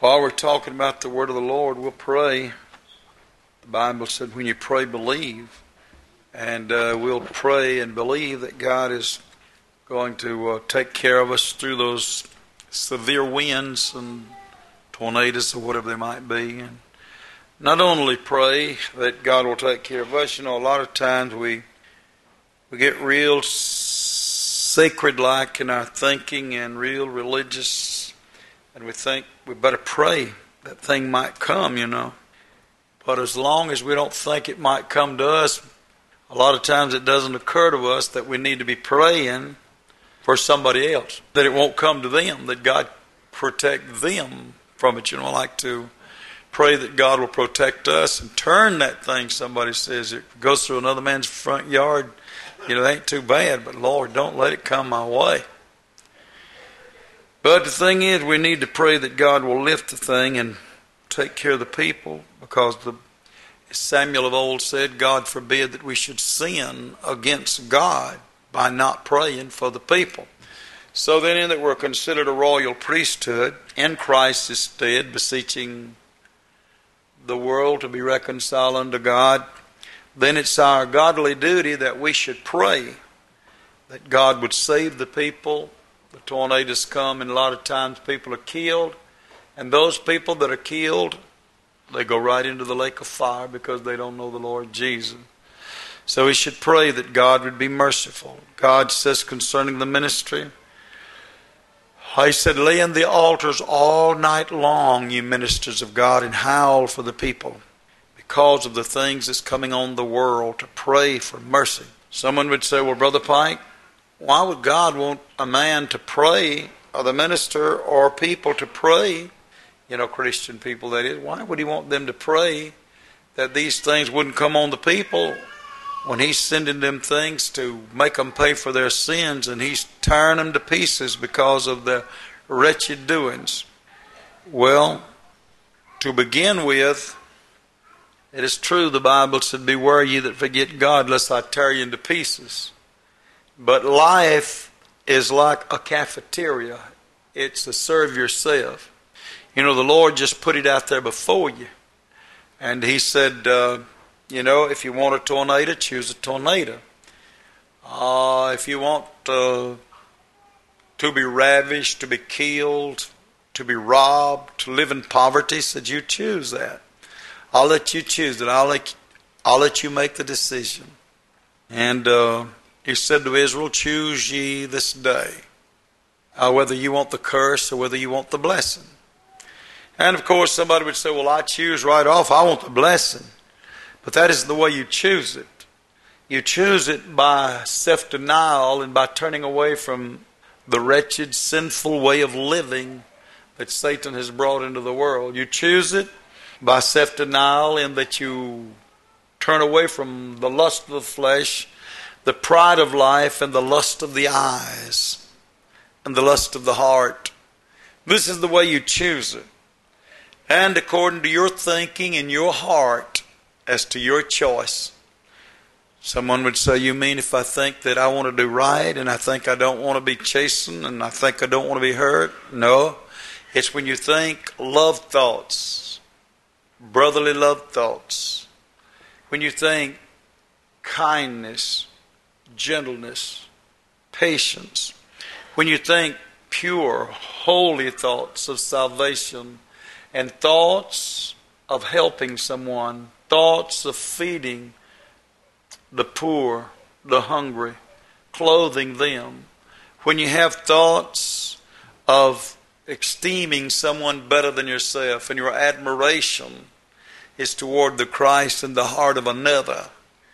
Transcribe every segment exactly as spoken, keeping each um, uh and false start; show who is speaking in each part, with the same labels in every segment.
Speaker 1: While we're talking about the word of the Lord, we'll pray. The Bible said when you pray, believe. And uh, we'll pray and believe that God is going to uh, take care of us through those severe winds and tornadoes or whatever they might be. And not only pray that God will take care of us. You know, a lot of times we we get real sacred-like in our thinking and real religious, and we think we better pray that thing might come, you know. But as long as we don't think it might come to us, a lot of times it doesn't occur to us that we need to be praying for somebody else, that it won't come to them, that God protect them from it. You know, I like to pray that God will protect us and turn that thing. Somebody says it goes through another man's front yard, you know, it ain't too bad, but Lord, don't let it come my way. But the thing is, we need to pray that God will lift the thing and take care of the people, because the Samuel of old said, God forbid that we should sin against God by not praying for the people. So then in that we're considered a royal priesthood in Christ's stead, beseeching the world to be reconciled unto God, then it's our godly duty that we should pray that God would save the people. The tornadoes come, and a lot of times people are killed, and those people that are killed, they go right into the lake of fire because they don't know the Lord Jesus. So we should pray that God would be merciful. God says concerning the ministry, He said, lay in the altars all night long, you ministers of God, and howl for the people because of the things that's coming on the world, to pray for mercy. Someone would say, well, Brother Pike, why would God want a man to pray, or the minister or people to pray, you know, Christian people that is, why would He want them to pray that these things wouldn't come on the people when He's sending them things to make them pay for their sins, and He's tearing them to pieces because of their wretched doings? Well, to begin with, it is true the Bible said, beware ye that forget God, lest I tear you into pieces. But life is like a cafeteria. It's to serve yourself. You know, the Lord just put it out there before you. And He said, uh, you know, if you want a tornado, choose a tornado. Uh, if you want uh, to be ravished, to be killed, to be robbed, to live in poverty, said you choose that. I'll let you choose it. I'll let, I'll let you make the decision. And uh, He said to Israel, choose ye this day uh, whether you want the curse or whether you want the blessing. And of course somebody would say, well, I choose right off, I want the blessing. But that isn't the way you choose it. You choose it by self-denial and by turning away from the wretched, sinful way of living that Satan has brought into the world. You choose it by self-denial in that you turn away from the lust of the flesh, the pride of life, and the lust of the eyes, and the lust of the heart. This is the way you choose it. And according to your thinking and your heart, as to your choice. Someone would say, you mean if I think that I want to do right, and I think I don't want to be chastened, and I think I don't want to be hurt? No. It's when you think love thoughts, brotherly love thoughts. When you think kindness, gentleness, patience. When you think pure, holy thoughts of salvation, and thoughts of helping someone, thoughts of feeding the poor, the hungry, clothing them. When you have thoughts of esteeming someone better than yourself, and your admiration is toward the Christ in the heart of another.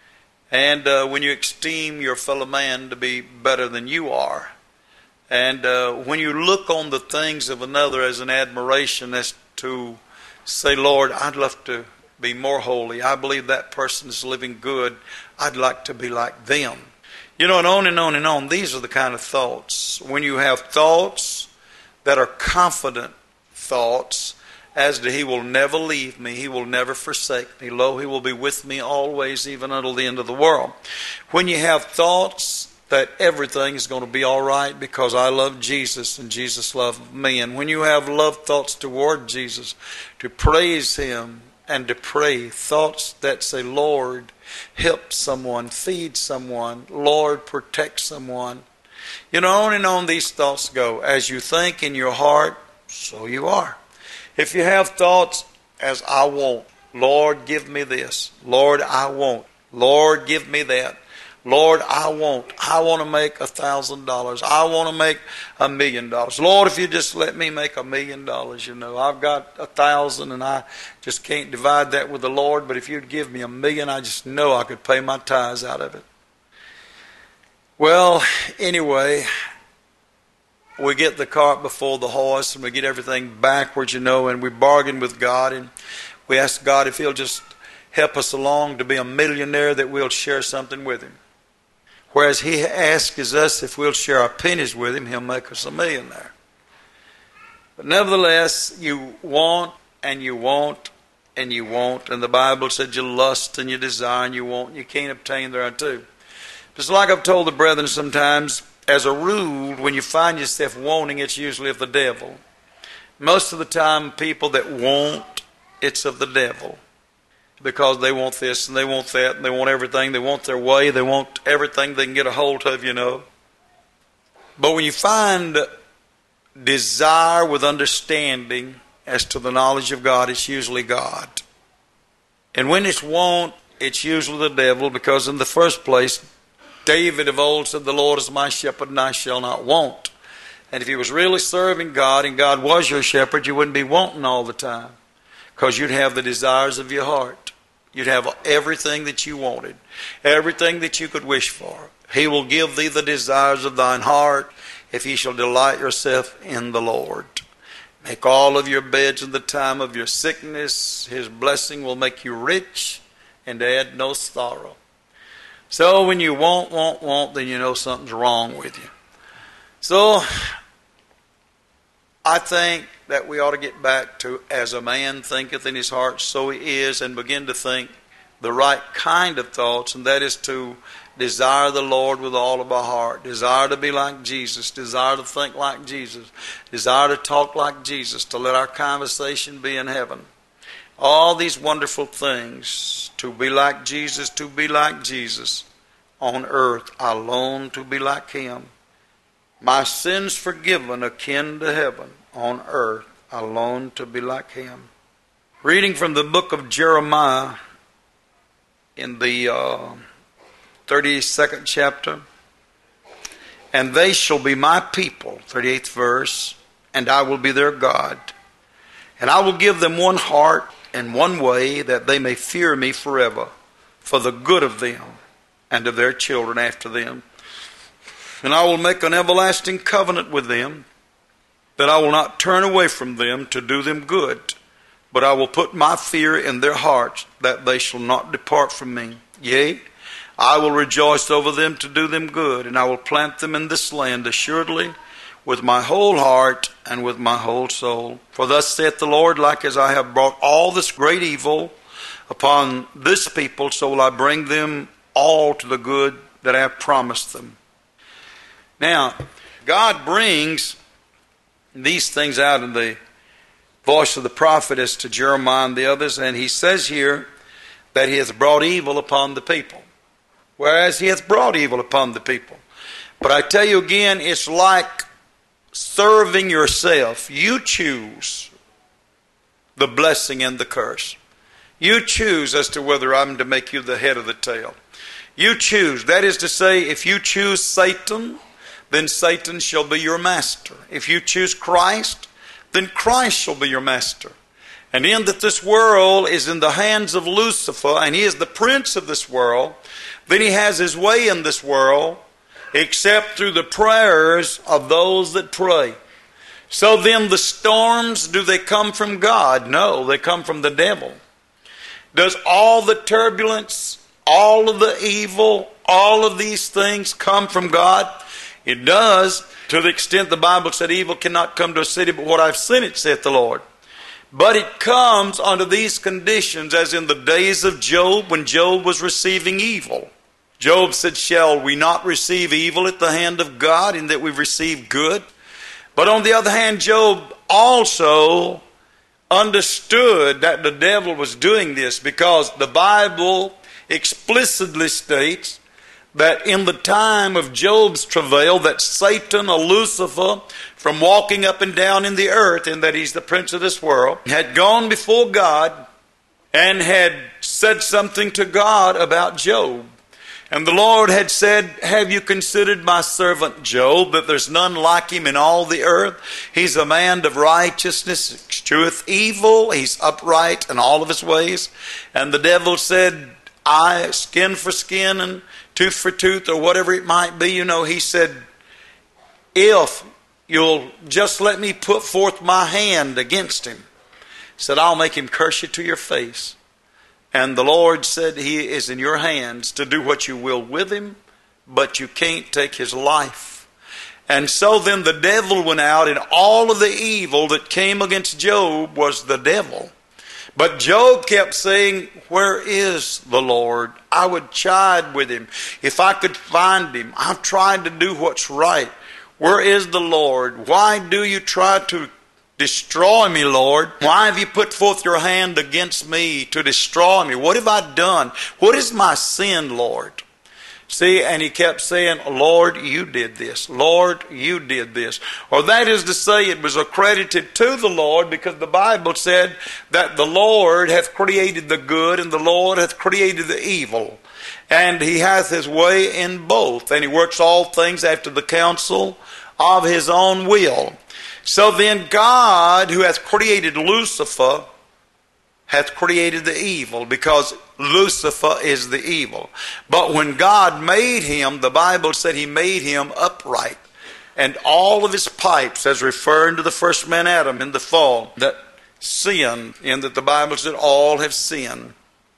Speaker 1: And uh, when you esteem your fellow man to be better than you are. And uh, when you look on the things of another as an admiration, as to say, Lord, I'd love to be more holy. I believe that person is living good. I'd like to be like them. You know, and on and on and on. These are the kind of thoughts. When you have thoughts that are confident thoughts, as to He will never leave me, He will never forsake me. Lo, He will be with me always, even until the end of the world. When you have thoughts that everything is going to be all right because I love Jesus and Jesus loved me. And when you have love thoughts toward Jesus, to praise Him and to pray, thoughts that say, Lord, help someone, feed someone, Lord, protect someone. You know, on and on these thoughts go. As you think in your heart, so you are. If you have thoughts as I want, Lord, give me this. Lord, I want. Lord, give me that. Lord, I want. I want to make a thousand dollars. I want to make a million dollars. Lord, if you just let me make a million dollars, you know, I've got a thousand and I just can't divide that with the Lord. But if you'd give me a million, I just know I could pay my tithes out of it. Well, anyway, we get the cart before the horse and we get everything backwards, you know, and we bargain with God and we ask God if He'll just help us along to be a millionaire, that we'll share something with Him. Whereas He asks us if we'll share our pennies with Him, He'll make us a millionaire. But nevertheless, you want and you want and you want. And the Bible said you lust and you desire and you want and you can't obtain thereunto. Just like I've told the brethren sometimes, as a rule, when you find yourself wanting, it's usually of the devil. Most of the time, people that want, it's of the devil. Because they want this and they want that and they want everything. They want their way. They want everything they can get a hold of, you know. But when you find desire with understanding as to the knowledge of God, it's usually God. And when it's want, it's usually the devil, because in the first place, David of old said, the Lord is my shepherd and I shall not want. And if he was really serving God and God was your shepherd, you wouldn't be wanting all the time, because you'd have the desires of your heart. You'd have everything that you wanted, everything that you could wish for. He will give thee the desires of thine heart if ye shall delight yourself in the Lord. Make all of your beds in the time of your sickness. His blessing will make you rich and add no sorrow. So when you want, want, want, then you know something's wrong with you. So I think that we ought to get back to, as a man thinketh in his heart, so he is, and begin to think the right kind of thoughts, and that is to desire the Lord with all of our heart, desire to be like Jesus, desire to think like Jesus, desire to talk like Jesus, to let our conversation be in heaven. All these wonderful things, to be like Jesus, to be like Jesus. On earth I long to be like Him. My sins forgiven, akin to heaven. On earth I long to be like Him. Reading from the book of Jeremiah in the uh, thirty-second chapter. And they shall be my people, thirty-eighth verse, and I will be their God. And I will give them one heart and one way, that they may fear me forever, for the good of them and of their children after them. And I will make an everlasting covenant with them, that I will not turn away from them to do them good, but I will put my fear in their hearts, that they shall not depart from me. Yea, I will rejoice over them to do them good, and I will plant them in this land assuredly with my whole heart and with my whole soul. For thus saith the Lord, like as I have brought all this great evil upon this people, so will I bring them all to the good that I have promised them. Now, God brings these things out in the voice of the prophetess to Jeremiah and the others, and he says here that he hath brought evil upon the people, whereas he hath brought evil upon the people. But I tell you again, it's like serving yourself. You choose the blessing and the curse. You choose as to whether I'm to make you the head or the tail. You choose. That is to say, if you choose Satan, then Satan shall be your master. If you choose Christ, then Christ shall be your master. And in that this world is in the hands of Lucifer, and he is the prince of this world, then he has his way in this world, except through the prayers of those that pray. So then the storms, do they come from God? No, they come from the devil. Does all the turbulence, all of the evil, all of these things come from God? It does, to the extent the Bible said evil cannot come to a city but what I've seen it, saith the Lord. But it comes under these conditions, as in the days of Job, when Job was receiving evil. Job said, shall we not receive evil at the hand of God in that we've received good? But on the other hand, Job also understood that the devil was doing this, because the Bible explicitly states that in the time of Job's travail, that Satan or Lucifer, from walking up and down in the earth, and that he's the prince of this world, had gone before God and had said something to God about Job. And the Lord had said, have you considered my servant Job, that there's none like him in all the earth? He's a man of righteousness, escheweth evil, he's upright in all of his ways. And the devil said, I, skin for skin and tooth for tooth, or whatever it might be, you know, he said, if you'll just let me put forth my hand against him, he said, I'll make him curse you to your face. And the Lord said, he is in your hands to do what you will with him, but you can't take his life. And so then the devil went out, and all of the evil that came against Job was the devil. But Job kept saying, where is the Lord? I would chide with him if I could find him. I've tried to do what's right. Where is the Lord? Why do you try to destroy me, Lord? Why have you put forth your hand against me to destroy me? What have I done? What is my sin, Lord? See, and he kept saying, Lord, you did this. Lord, you did this. Or that is to say, it was accredited to the Lord, because the Bible said that the Lord hath created the good and the Lord hath created the evil. And he hath his way in both. And he works all things after the counsel of his own will. So then God, who hath created Lucifer, hath created the evil, because Lucifer is the evil. But when God made him, the Bible said he made him upright. And all of his pipes, as referring to the first man Adam in the fall, that sinned, in that the Bible said all have sinned.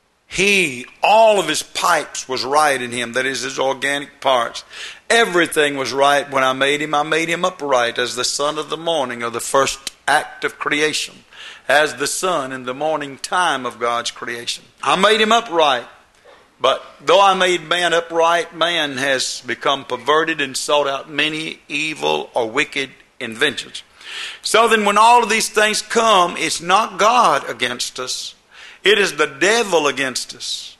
Speaker 1: He, all of his pipes was right in him, that is, his organic parts. Everything was right when I made him. I made him upright as the son of the morning, or the first act of creation, as the sun in the morning time of God's creation. I made him upright. But though I made man upright, man has become perverted and sought out many evil or wicked inventions. So then when all of these things come, it's not God against us. It is the devil against us.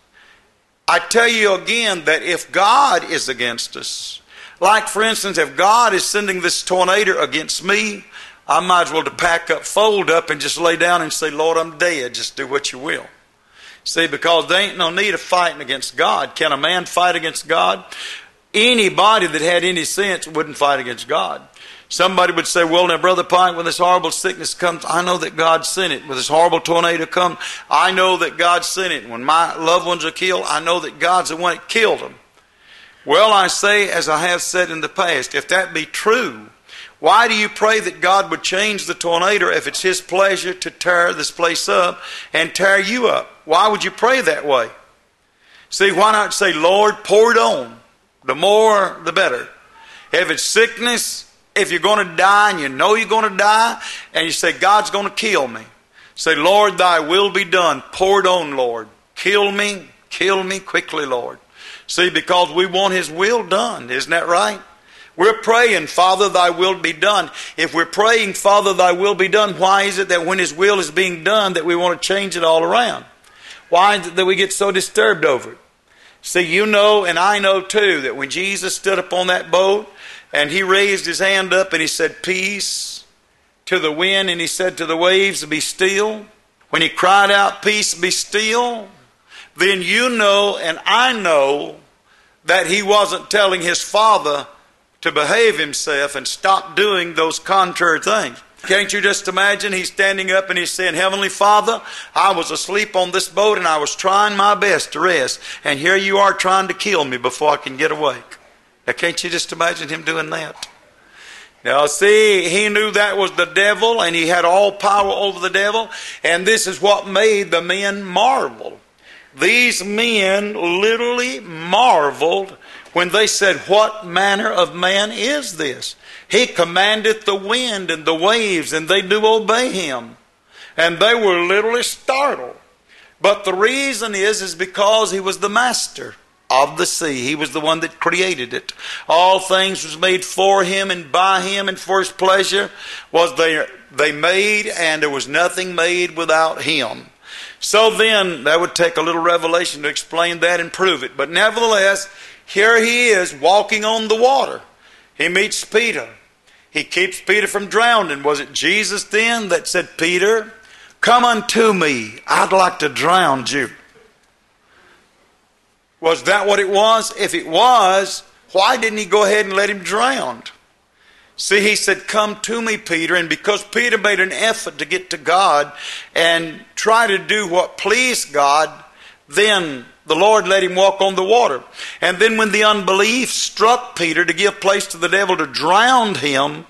Speaker 1: I tell you again that if God is against us, like for instance, if God is sending this tornado against me, I might as well to pack up, fold up, and just lay down and say, Lord, I'm dead. Just do what you will. See, because there ain't no need of fighting against God. Can a man fight against God? Anybody that had any sense wouldn't fight against God. Somebody would say, well, now, Brother Pike, when this horrible sickness comes, I know that God sent it. When this horrible tornado comes, I know that God sent it. When my loved ones are killed, I know that God's the one that killed them. Well, I say, as I have said in the past, if that be true, why do you pray that God would change the tornado if it's his pleasure to tear this place up and tear you up? Why would you pray that way? See, why not say, Lord, pour it on. The more, the better. If it's sickness, if you're going to die and you know you're going to die, and you say, God's going to kill me, say, Lord, thy will be done. Pour it on, Lord. Kill me, kill me quickly, Lord. See, because we want his will done. Isn't that right? We're praying, Father, thy will be done. If we're praying, Father, thy will be done, why is it that when his will is being done that we want to change it all around? Why is it that we get so disturbed over it? See, you know, and I know too, that when Jesus stood up on that boat and he raised his hand up and he said, peace to the wind, and he said to the waves, be still. When he cried out, peace, be still, then you know and I know that he wasn't telling his Father to behave himself and stop doing those contrary things. Can't you just imagine? He's standing up and he's saying, Heavenly Father, I was asleep on this boat and I was trying my best to rest, and here you are trying to kill me before I can get awake. Now, can't you just imagine him doing that? Now, see, he knew that was the devil, and he had all power over the devil, and this is what made the men marvel. These men literally marveled when they said, what manner of man is this? He commandeth the wind and the waves, and they do obey him. And they were literally startled. But the reason is, is because he was the master. of the sea. He was the one that created it. All things was made for him and by him, and for his pleasure was they, they made, and there was nothing made without him. So then, that would take a little revelation to explain that and prove it. But nevertheless, here he is walking on the water. He meets Peter. He keeps Peter from drowning. Was it Jesus then that said, Peter, come unto me, I'd like to drown you? Was that what it was? If it was, why didn't he go ahead and let him drown? See, he said, come to me, Peter. And because Peter made an effort to get to God and try to do what pleased God, then the Lord let him walk on the water. And then when the unbelief struck Peter to give place to the devil to drown him,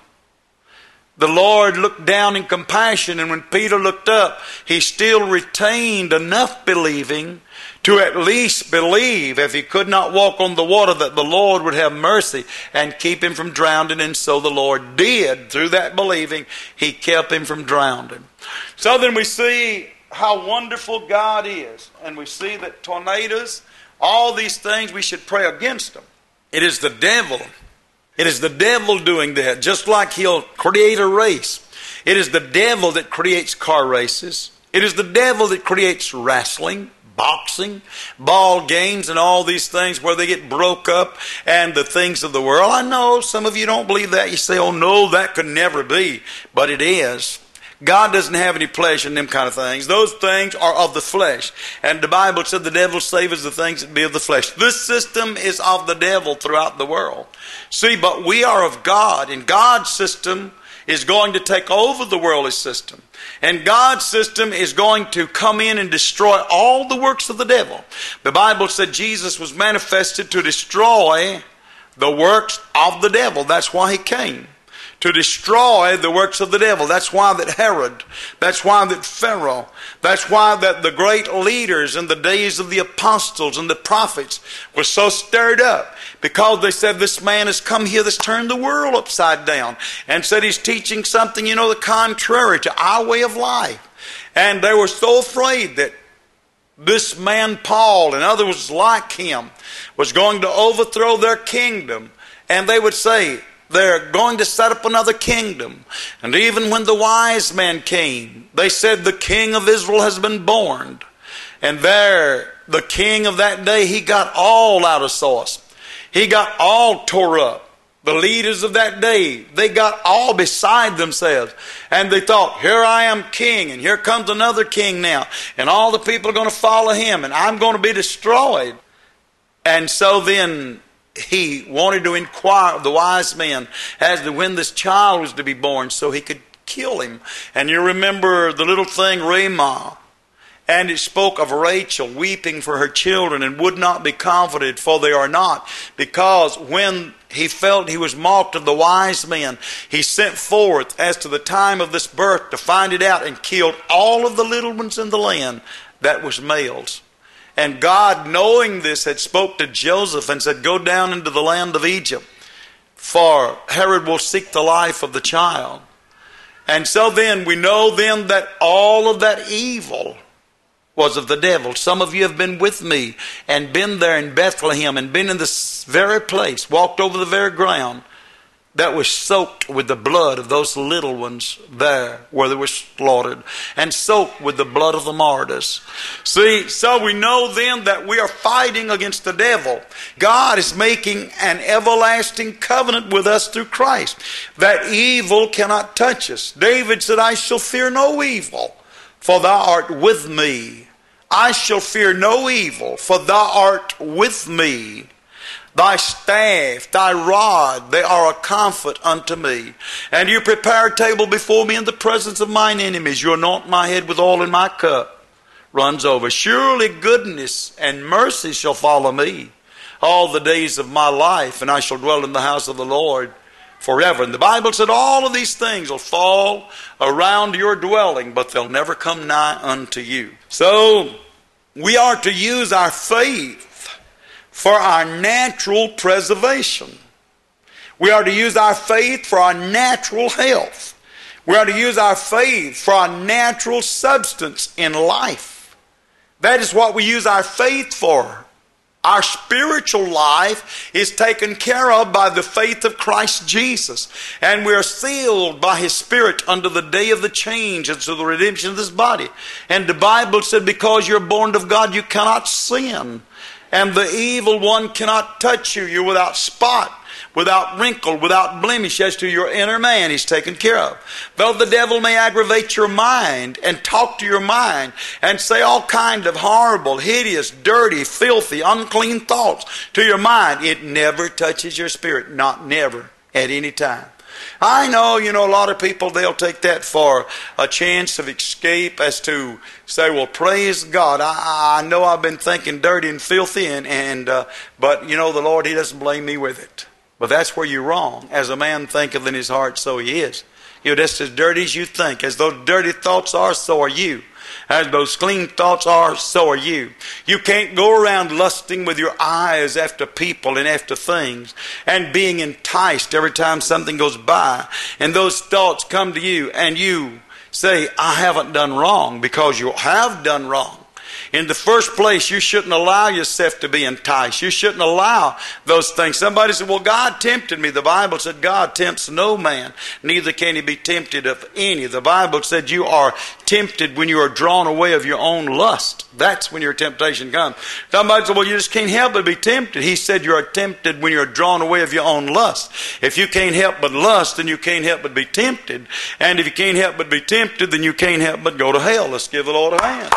Speaker 1: the Lord looked down in compassion, and when Peter looked up, he still retained enough believing to at least believe, if he could not walk on the water, that the Lord would have mercy and keep him from drowning. And so the Lord did. Through that believing, he kept him from drowning. So then we see how wonderful God is. And we see that tornadoes, all these things, we should pray against them. It is the devil. It is the devil doing that. Just like he'll create a race. It is the devil that creates car races. It is the devil that creates wrestling, boxing, ball games, and all these things where they get broke up and the things of the world. I know some of you don't believe that. You say, oh no, that could never be. But it is. God doesn't have any pleasure in them kind of things. Those things are of the flesh. And the Bible said the devil savors the things that be of the flesh. This system is of the devil throughout the world. See, but we are of God, and God's system is going to take over the worldly system. And God's system is going to come in and destroy all the works of the devil. The Bible said Jesus was manifested to destroy the works of the devil. That's why he came. To destroy the works of the devil. That's why that Herod, that's why that Pharaoh, that's why that the great leaders in the days of the apostles and the prophets were so stirred up. Because they said, this man has come here that's turned the world upside down. And said he's teaching something, you know, the contrary to our way of life. And they were so afraid that this man Paul and others like him was going to overthrow their kingdom. And they would say, they're going to set up another kingdom. And even when the wise men came, they said the king of Israel has been born. And there, the king of that day, he got all out of sorts. He got all tore up. The leaders of that day, they got all beside themselves. And they thought, here I am king, and here comes another king now. And all the people are going to follow him, and I'm going to be destroyed. And so then he wanted to inquire of the wise men as to when this child was to be born so he could kill him. And you remember the little thing, Ramah. And it spoke of Rachel weeping for her children and would not be comforted, for they are not. Because when he felt he was mocked of the wise men, he sent forth as to the time of this birth to find it out, and killed all of the little ones in the land that was males. And God, knowing this, had spoke to Joseph and said, go down into the land of Egypt, for Herod will seek the life of the child. And so then we know then that all of that evil was of the devil. Some of you have been with me and been there in Bethlehem and been in this very place, walked over the very ground that was soaked with the blood of those little ones there where they were slaughtered, and soaked with the blood of the martyrs. See, so we know then that we are fighting against the devil. God is making an everlasting covenant with us through Christ, that evil cannot touch us. David said, I shall fear no evil, for thou art with me. I shall fear no evil, for thou art with me. Thy staff, thy rod, they are a comfort unto me. And you prepare a table before me in the presence of mine enemies. You anoint my head with oil, and my cup runs over. Surely goodness and mercy shall follow me all the days of my life, and I shall dwell in the house of the Lord forever. And the Bible said all of these things will fall around your dwelling, but they'll never come nigh unto you. So we are to use our faith for our natural preservation. We are to use our faith for our natural health. We are to use our faith for our natural substance in life. That is what we use our faith for. Our spiritual life is taken care of by the faith of Christ Jesus. And we are sealed by His Spirit unto the day of the change and to the redemption of this body. And the Bible said, because you're born of God, you cannot sin. And the evil one cannot touch you. You're without spot, without wrinkle, without blemish. As to your inner man, He's taken care of. Though the devil may aggravate your mind and talk to your mind and say all kind of horrible, hideous, dirty, filthy, unclean thoughts to your mind, it never touches your spirit. Not never, at any time. I know, you know, a lot of people, they'll take that for a chance of escape as to say, well, praise God. I, I know I've been thinking dirty and filthy, and, and uh, but, you know, the Lord, He doesn't blame me with it. But that's where you're wrong. As a man thinketh in his heart, so he is. You're just as dirty as you think. As those dirty thoughts are, so are you. As those clean thoughts are, so are you. You can't go around lusting with your eyes after people and after things and being enticed every time something goes by. And those thoughts come to you and you say, I haven't done wrong, because you have done wrong. In the first place, you shouldn't allow yourself to be enticed. You shouldn't allow those things. Somebody said, well, God tempted me. The Bible said God tempts no man, neither can he be tempted of any. The Bible said you are tempted when you are drawn away of your own lust. That's when your temptation comes. Somebody said, well, you just can't help but be tempted. He said you are tempted when you're drawn away of your own lust. If you can't help but lust, then you can't help but be tempted. And if you can't help but be tempted, then you can't help but go to hell. Let's give the Lord a hand.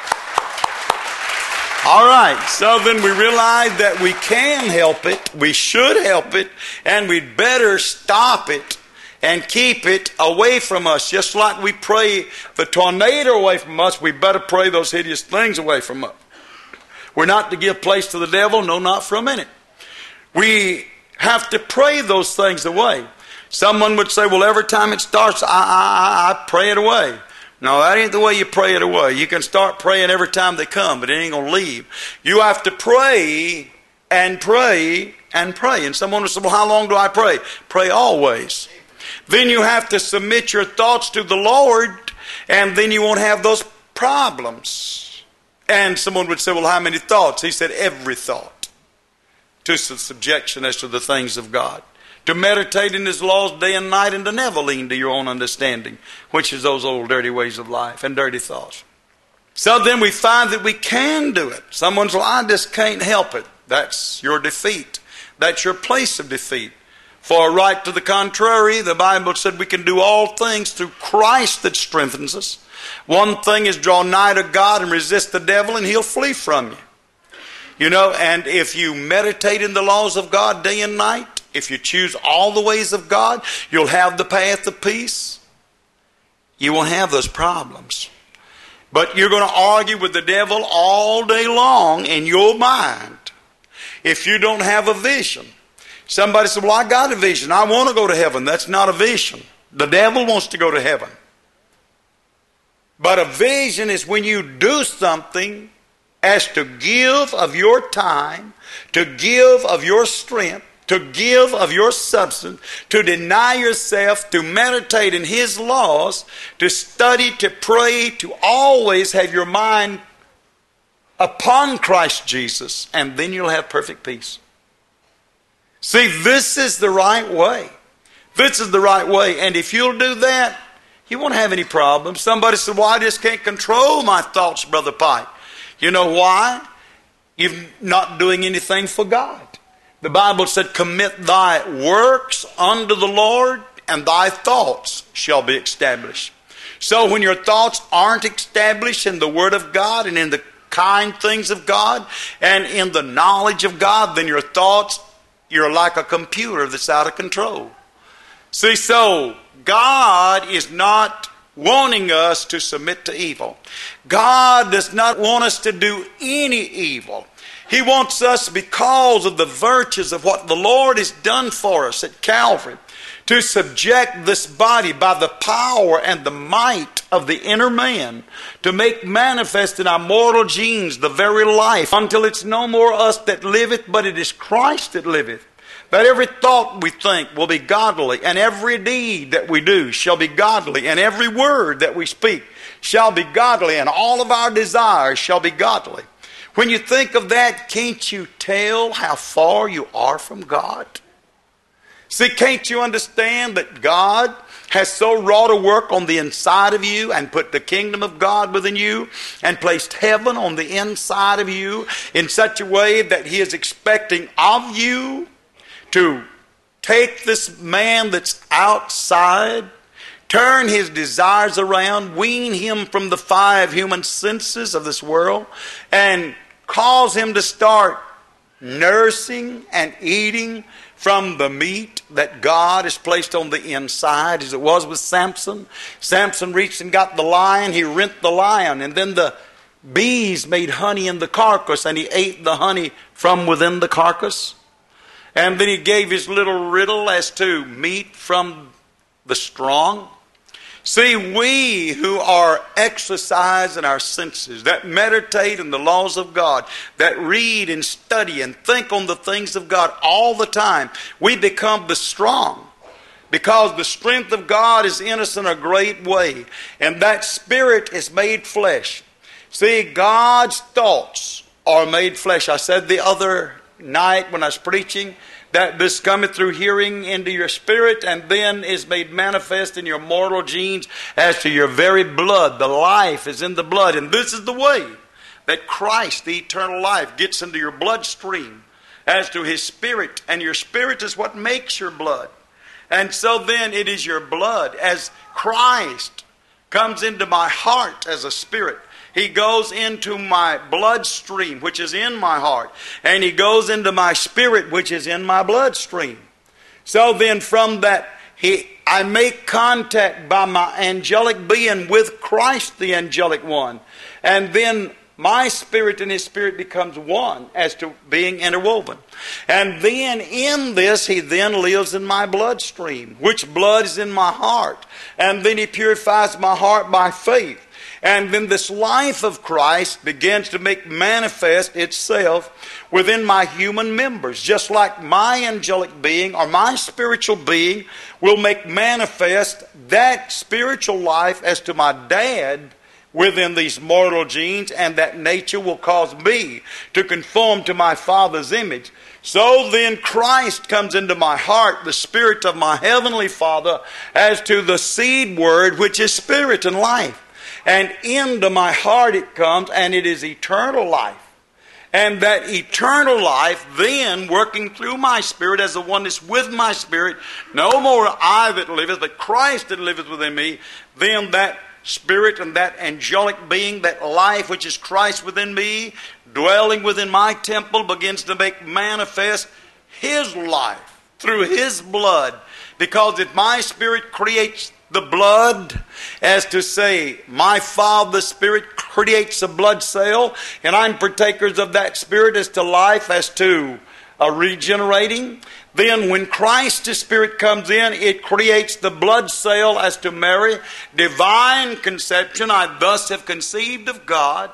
Speaker 1: All right, so then we realize that we can help it, we should help it, and we'd better stop it and keep it away from us. Just like we pray the tornado away from us, we better pray those hideous things away from us. We're not to give place to the devil, no, not for a minute. We have to pray those things away. Someone would say, well, every time it starts, I, I, I pray it away. No, that ain't the way you pray it away. You can start praying every time they come, but it ain't going to leave. You have to pray and pray and pray. And someone will say, well, how long do I pray? Pray always. Then you have to submit your thoughts to the Lord, and then you won't have those problems. And someone would say, well, how many thoughts? He said, every thought. To subjection as to the things of God. To meditate in His laws day and night, and to never lean to your own understanding, which is those old dirty ways of life and dirty thoughts. So then we find that we can do it. Someone's, well, I just can't help it. That's your defeat. That's your place of defeat. For right to the contrary, the Bible said we can do all things through Christ that strengthens us. One thing is draw nigh to God and resist the devil, and he'll flee from you. You know, and if you meditate in the laws of God day and night, if you choose all the ways of God, you'll have the path of peace. You won't have those problems. But you're going to argue with the devil all day long in your mind if you don't have a vision. Somebody said, well, I got a vision. I want to go to heaven. That's not a vision. The devil wants to go to heaven. But a vision is when you do something as to give of your time, to give of your strength, to give of your substance, to deny yourself, to meditate in His laws, to study, to pray, to always have your mind upon Christ Jesus, and then you'll have perfect peace. See, this is the right way. This is the right way, and if you'll do that, you won't have any problems. Somebody said, well, I just can't control my thoughts, Brother Pike. You know why? You're not doing anything for God. The Bible said, commit thy works unto the Lord, and thy thoughts shall be established. So when your thoughts aren't established in the Word of God and in the kind things of God and in the knowledge of God, then your thoughts, you're like a computer that's out of control. See, so God is not wanting us to submit to evil. God does not want us to do any evil. He wants us, because of the virtues of what the Lord has done for us at Calvary, to subject this body by the power and the might of the inner man, to make manifest in our mortal genes the very life, until it's no more us that liveth, but it is Christ that liveth. That every thought we think will be godly, and every deed that we do shall be godly, and every word that we speak shall be godly, and all of our desires shall be godly. When you think of that, can't you tell how far you are from God? See, can't you understand that God has so wrought a work on the inside of you and put the kingdom of God within you and placed heaven on the inside of you in such a way that He is expecting of you to take this man that's outside, turn his desires around, wean him from the five human senses of this world, and cause him to start nursing and eating from the meat that God has placed on the inside, as it was with Samson. Samson reached and got the lion, he rent the lion, and then the bees made honey in the carcass, and he ate the honey from within the carcass. And then he gave his little riddle as to meat from the strong. See, we who are exercising our senses, that meditate in the laws of God, that read and study and think on the things of God all the time, we become the strong. Because the strength of God is in us in a great way. And that spirit is made flesh. See, God's thoughts are made flesh. I said the other night when I was preaching that this cometh through hearing into your spirit and then is made manifest in your mortal genes as to your very blood. The life is in the blood. And this is the way that Christ, the eternal life, gets into your bloodstream as to His spirit. And your spirit is what makes your blood. And so then it is your blood. As Christ comes into my heart as a spirit, He goes into my bloodstream, which is in my heart. And He goes into my spirit, which is in my bloodstream. So then from that, he, I make contact by my angelic being with Christ, the angelic one. And then my spirit and His spirit becomes one as to being interwoven. And then in this, He then lives in my bloodstream, which blood is in my heart. And then He purifies my heart by faith. And then this life of Christ begins to make manifest itself within my human members. Just like my angelic being or my spiritual being will make manifest that spiritual life as to my dad within these mortal genes, and that nature will cause me to conform to my Father's image. So then Christ comes into my heart, the Spirit of my Heavenly Father, as to the seed word, which is spirit and life. And into my heart it comes, and it is eternal life. And that eternal life then working through my spirit as the one that's with my spirit, no more I that liveth, but Christ that liveth within me, then that spirit and that angelic being, that life which is Christ within me, dwelling within my temple, begins to make manifest His life through His blood. Because if my spirit creates the blood, as to say, my Father's Spirit creates a blood cell, and I'm partakers of that Spirit as to life, as to a regenerating. Then when Christ's Spirit comes in, it creates the blood cell as to Mary, divine conception. I thus have conceived of God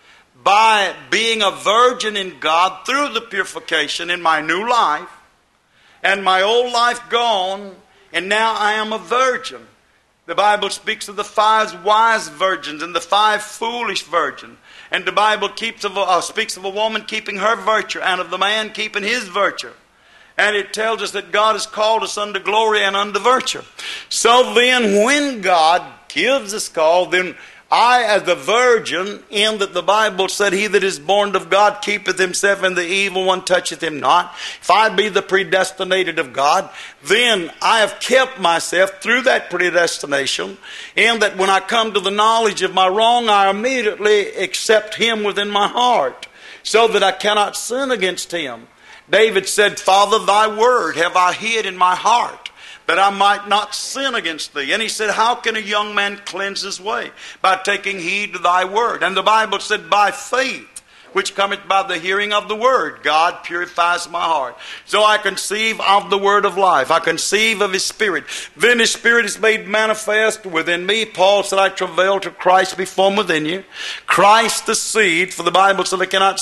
Speaker 1: by being a virgin in God through the purification in my new life, and my old life gone, and now I am a virgin. The Bible speaks of the five wise virgins and the five foolish virgins. And the Bible keeps of a, uh, speaks of a woman keeping her virtue and of the man keeping his virtue. And it tells us that God has called us unto glory and unto virtue. So then when God gives us call, then I as the virgin, in that the Bible said, He that is born of God keepeth himself, and the evil one toucheth him not. If I be the predestinated of God, then I have kept myself through that predestination, in that when I come to the knowledge of my wrong, I immediately accept Him within my heart, so that I cannot sin against Him. David said, Father, Thy word have I hid in my heart, that I might not sin against Thee. And he said, how can a young man cleanse his way? By taking heed to Thy word. And the Bible said, by faith, which cometh by the hearing of the word, God purifies my heart. So I conceive of the word of life. I conceive of His Spirit. Then His Spirit is made manifest within me. Paul said, I travail till Christ be formed within you. Christ the seed, for the Bible said, I cannot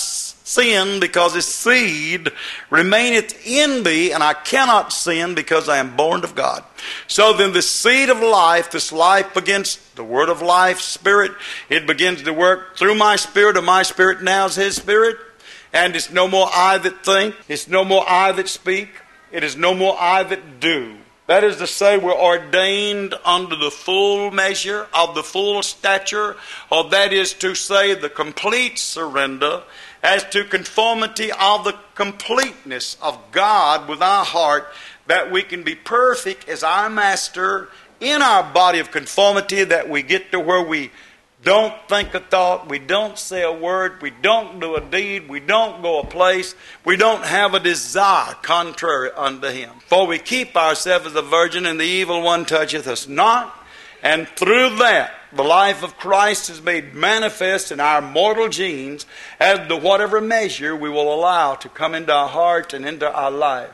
Speaker 1: sin because his seed remaineth in me, and I cannot sin because I am born of God. So then the seed of life, this life begins, the word of life, spirit, it begins to work through my spirit, and my spirit now is his spirit. And it's no more I that think, it's no more I that speak, it is no more I that do. That is to say, we're ordained under the full measure of the full stature, or that is to say, the complete surrender as to conformity of the completeness of God with our heart, that we can be perfect as our Master in our body of conformity, that we get to where we don't think a thought, we don't say a word, we don't do a deed, we don't go a place, we don't have a desire contrary unto him. For we keep ourselves as a virgin, and the evil one toucheth us not. And through that, the life of Christ is made manifest in our mortal genes as to whatever measure we will allow to come into our heart and into our life.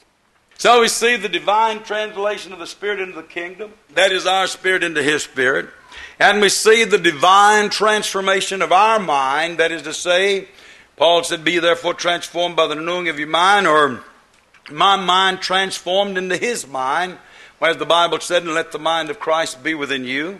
Speaker 1: So we see the divine translation of the Spirit into the kingdom. That is our spirit into his spirit. And we see the divine transformation of our mind. That is to say, Paul said, be therefore transformed by the renewing of your mind, or my mind transformed into his mind, as the Bible said, and let the mind of Christ be within you.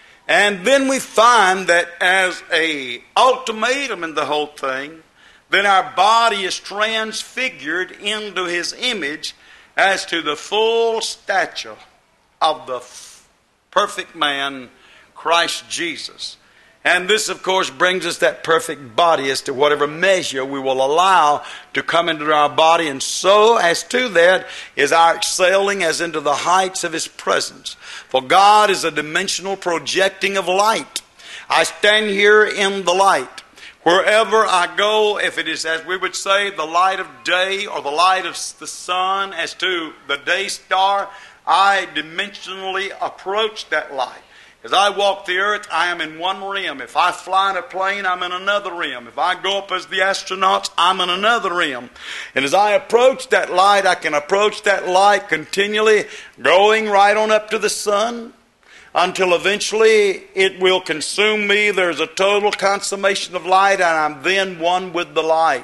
Speaker 1: And then we find that as a ultimatum in the whole thing, then our body is transfigured into his image as to the full stature of the perfect man, Christ Jesus. And this, of course, brings us that perfect body as to whatever measure we will allow to come into our body. And so, as to that, is our excelling as into the heights of his presence. For God is a dimensional projecting of light. I stand here in the light. Wherever I go, if it is, as we would say, the light of day or the light of the sun, as to the day star, I dimensionally approach that light. As I walk the earth, I am in one realm. If I fly in a plane, I'm in another realm. If I go up as the astronauts, I'm in another realm. And as I approach that light, I can approach that light continually, going right on up to the sun, until eventually it will consume me. There's a total consummation of light, and I'm then one with the light.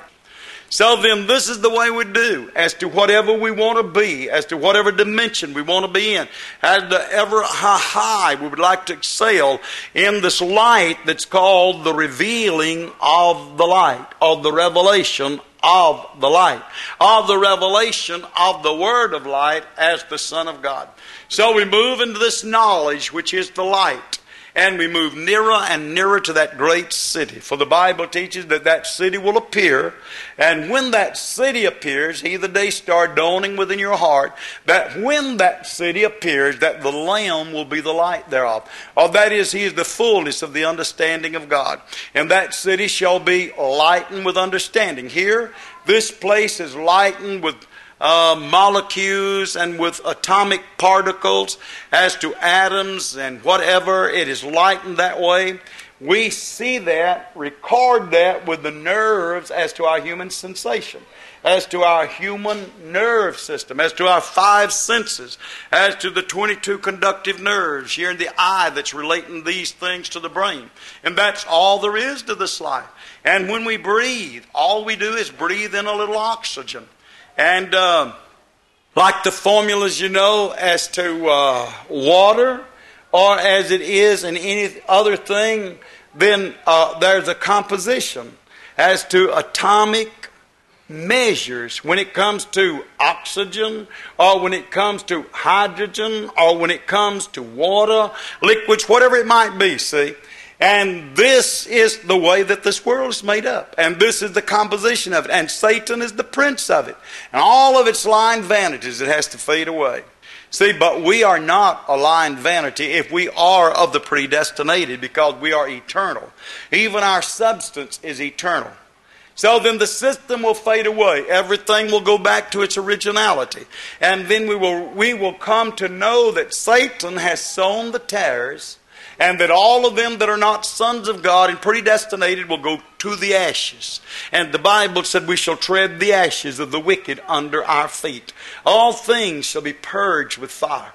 Speaker 1: So then this is the way we do as to whatever we want to be, as to whatever dimension we want to be in, as to ever how high we would like to excel in this light that's called the revealing of the light, of the revelation of the light, of the revelation of the Word of light as the Son of God. So we move into this knowledge which is the light. And we move nearer and nearer to that great city. For the Bible teaches that that city will appear. And when that city appears, he the day star dawning within your heart, that when that city appears, that the Lamb will be the light thereof. Or that is, he is the fullness of the understanding of God. And that city shall be lightened with understanding. Here, this place is lightened with Uh, molecules and with atomic particles as to atoms and whatever. It is lightened that way. We see that, record that with the nerves as to our human sensation, as to our human nerve system, as to our five senses, as to the twenty-two conductive nerves here in the eye that's relating these things to the brain. And that's all there is to this life. And when we breathe, all we do is breathe in a little oxygen. And uh, like the formulas, you know, as to uh, water, or as it is in any other thing, then uh, there's a composition as to atomic measures when it comes to oxygen, or when it comes to hydrogen, or when it comes to water, liquids, whatever it might be, see. And this is the way that this world is made up. And this is the composition of it. And Satan is the prince of it. And all of its lying vanities, it has to fade away. See, but we are not a lying vanity if we are of the predestinated, because we are eternal. Even our substance is eternal. So then the system will fade away. Everything will go back to its originality. And then we will, we will come to know that Satan has sown the tares, and that all of them that are not sons of God and predestinated will go to the ashes. And the Bible said we shall tread the ashes of the wicked under our feet. All things shall be purged with fire.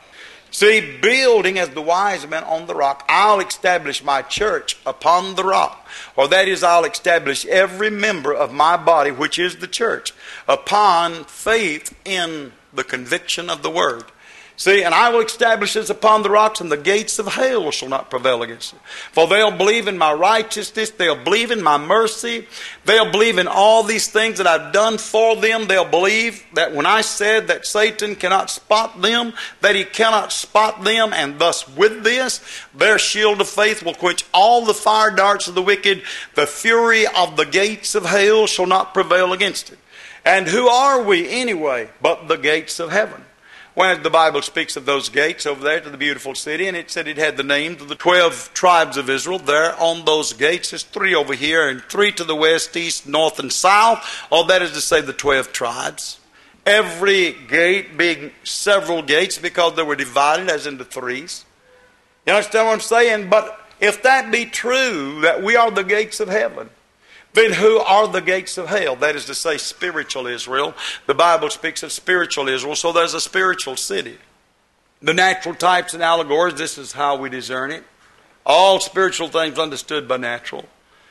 Speaker 1: See, building as the wise men on the rock, I'll establish my church upon the rock. Or that is, I'll establish every member of my body, which is the church, upon faith in the conviction of the word. See, and I will establish this upon the rocks, and the gates of hell shall not prevail against it. For they'll believe in my righteousness, they'll believe in my mercy, they'll believe in all these things that I've done for them. They'll believe that when I said that Satan cannot spot them, that he cannot spot them, and thus with this, their shield of faith will quench all the fire darts of the wicked. The fury of the gates of hell shall not prevail against it. And who are we anyway but the gates of heaven? When the Bible speaks of those gates over there to the beautiful city, and it said it had the names of the twelve tribes of Israel there on those gates. There's three over here and three to the west, east, north, and south. All that is to say the twelve tribes. Every gate being several gates because they were divided as into threes. You understand what I'm saying? But if that be true, that we are the gates of heaven, then who are the gates of hell? That is to say, spiritual Israel. The Bible speaks of spiritual Israel, so there's a spiritual city. The natural types and allegories, this is how we discern it. All spiritual things understood by natural.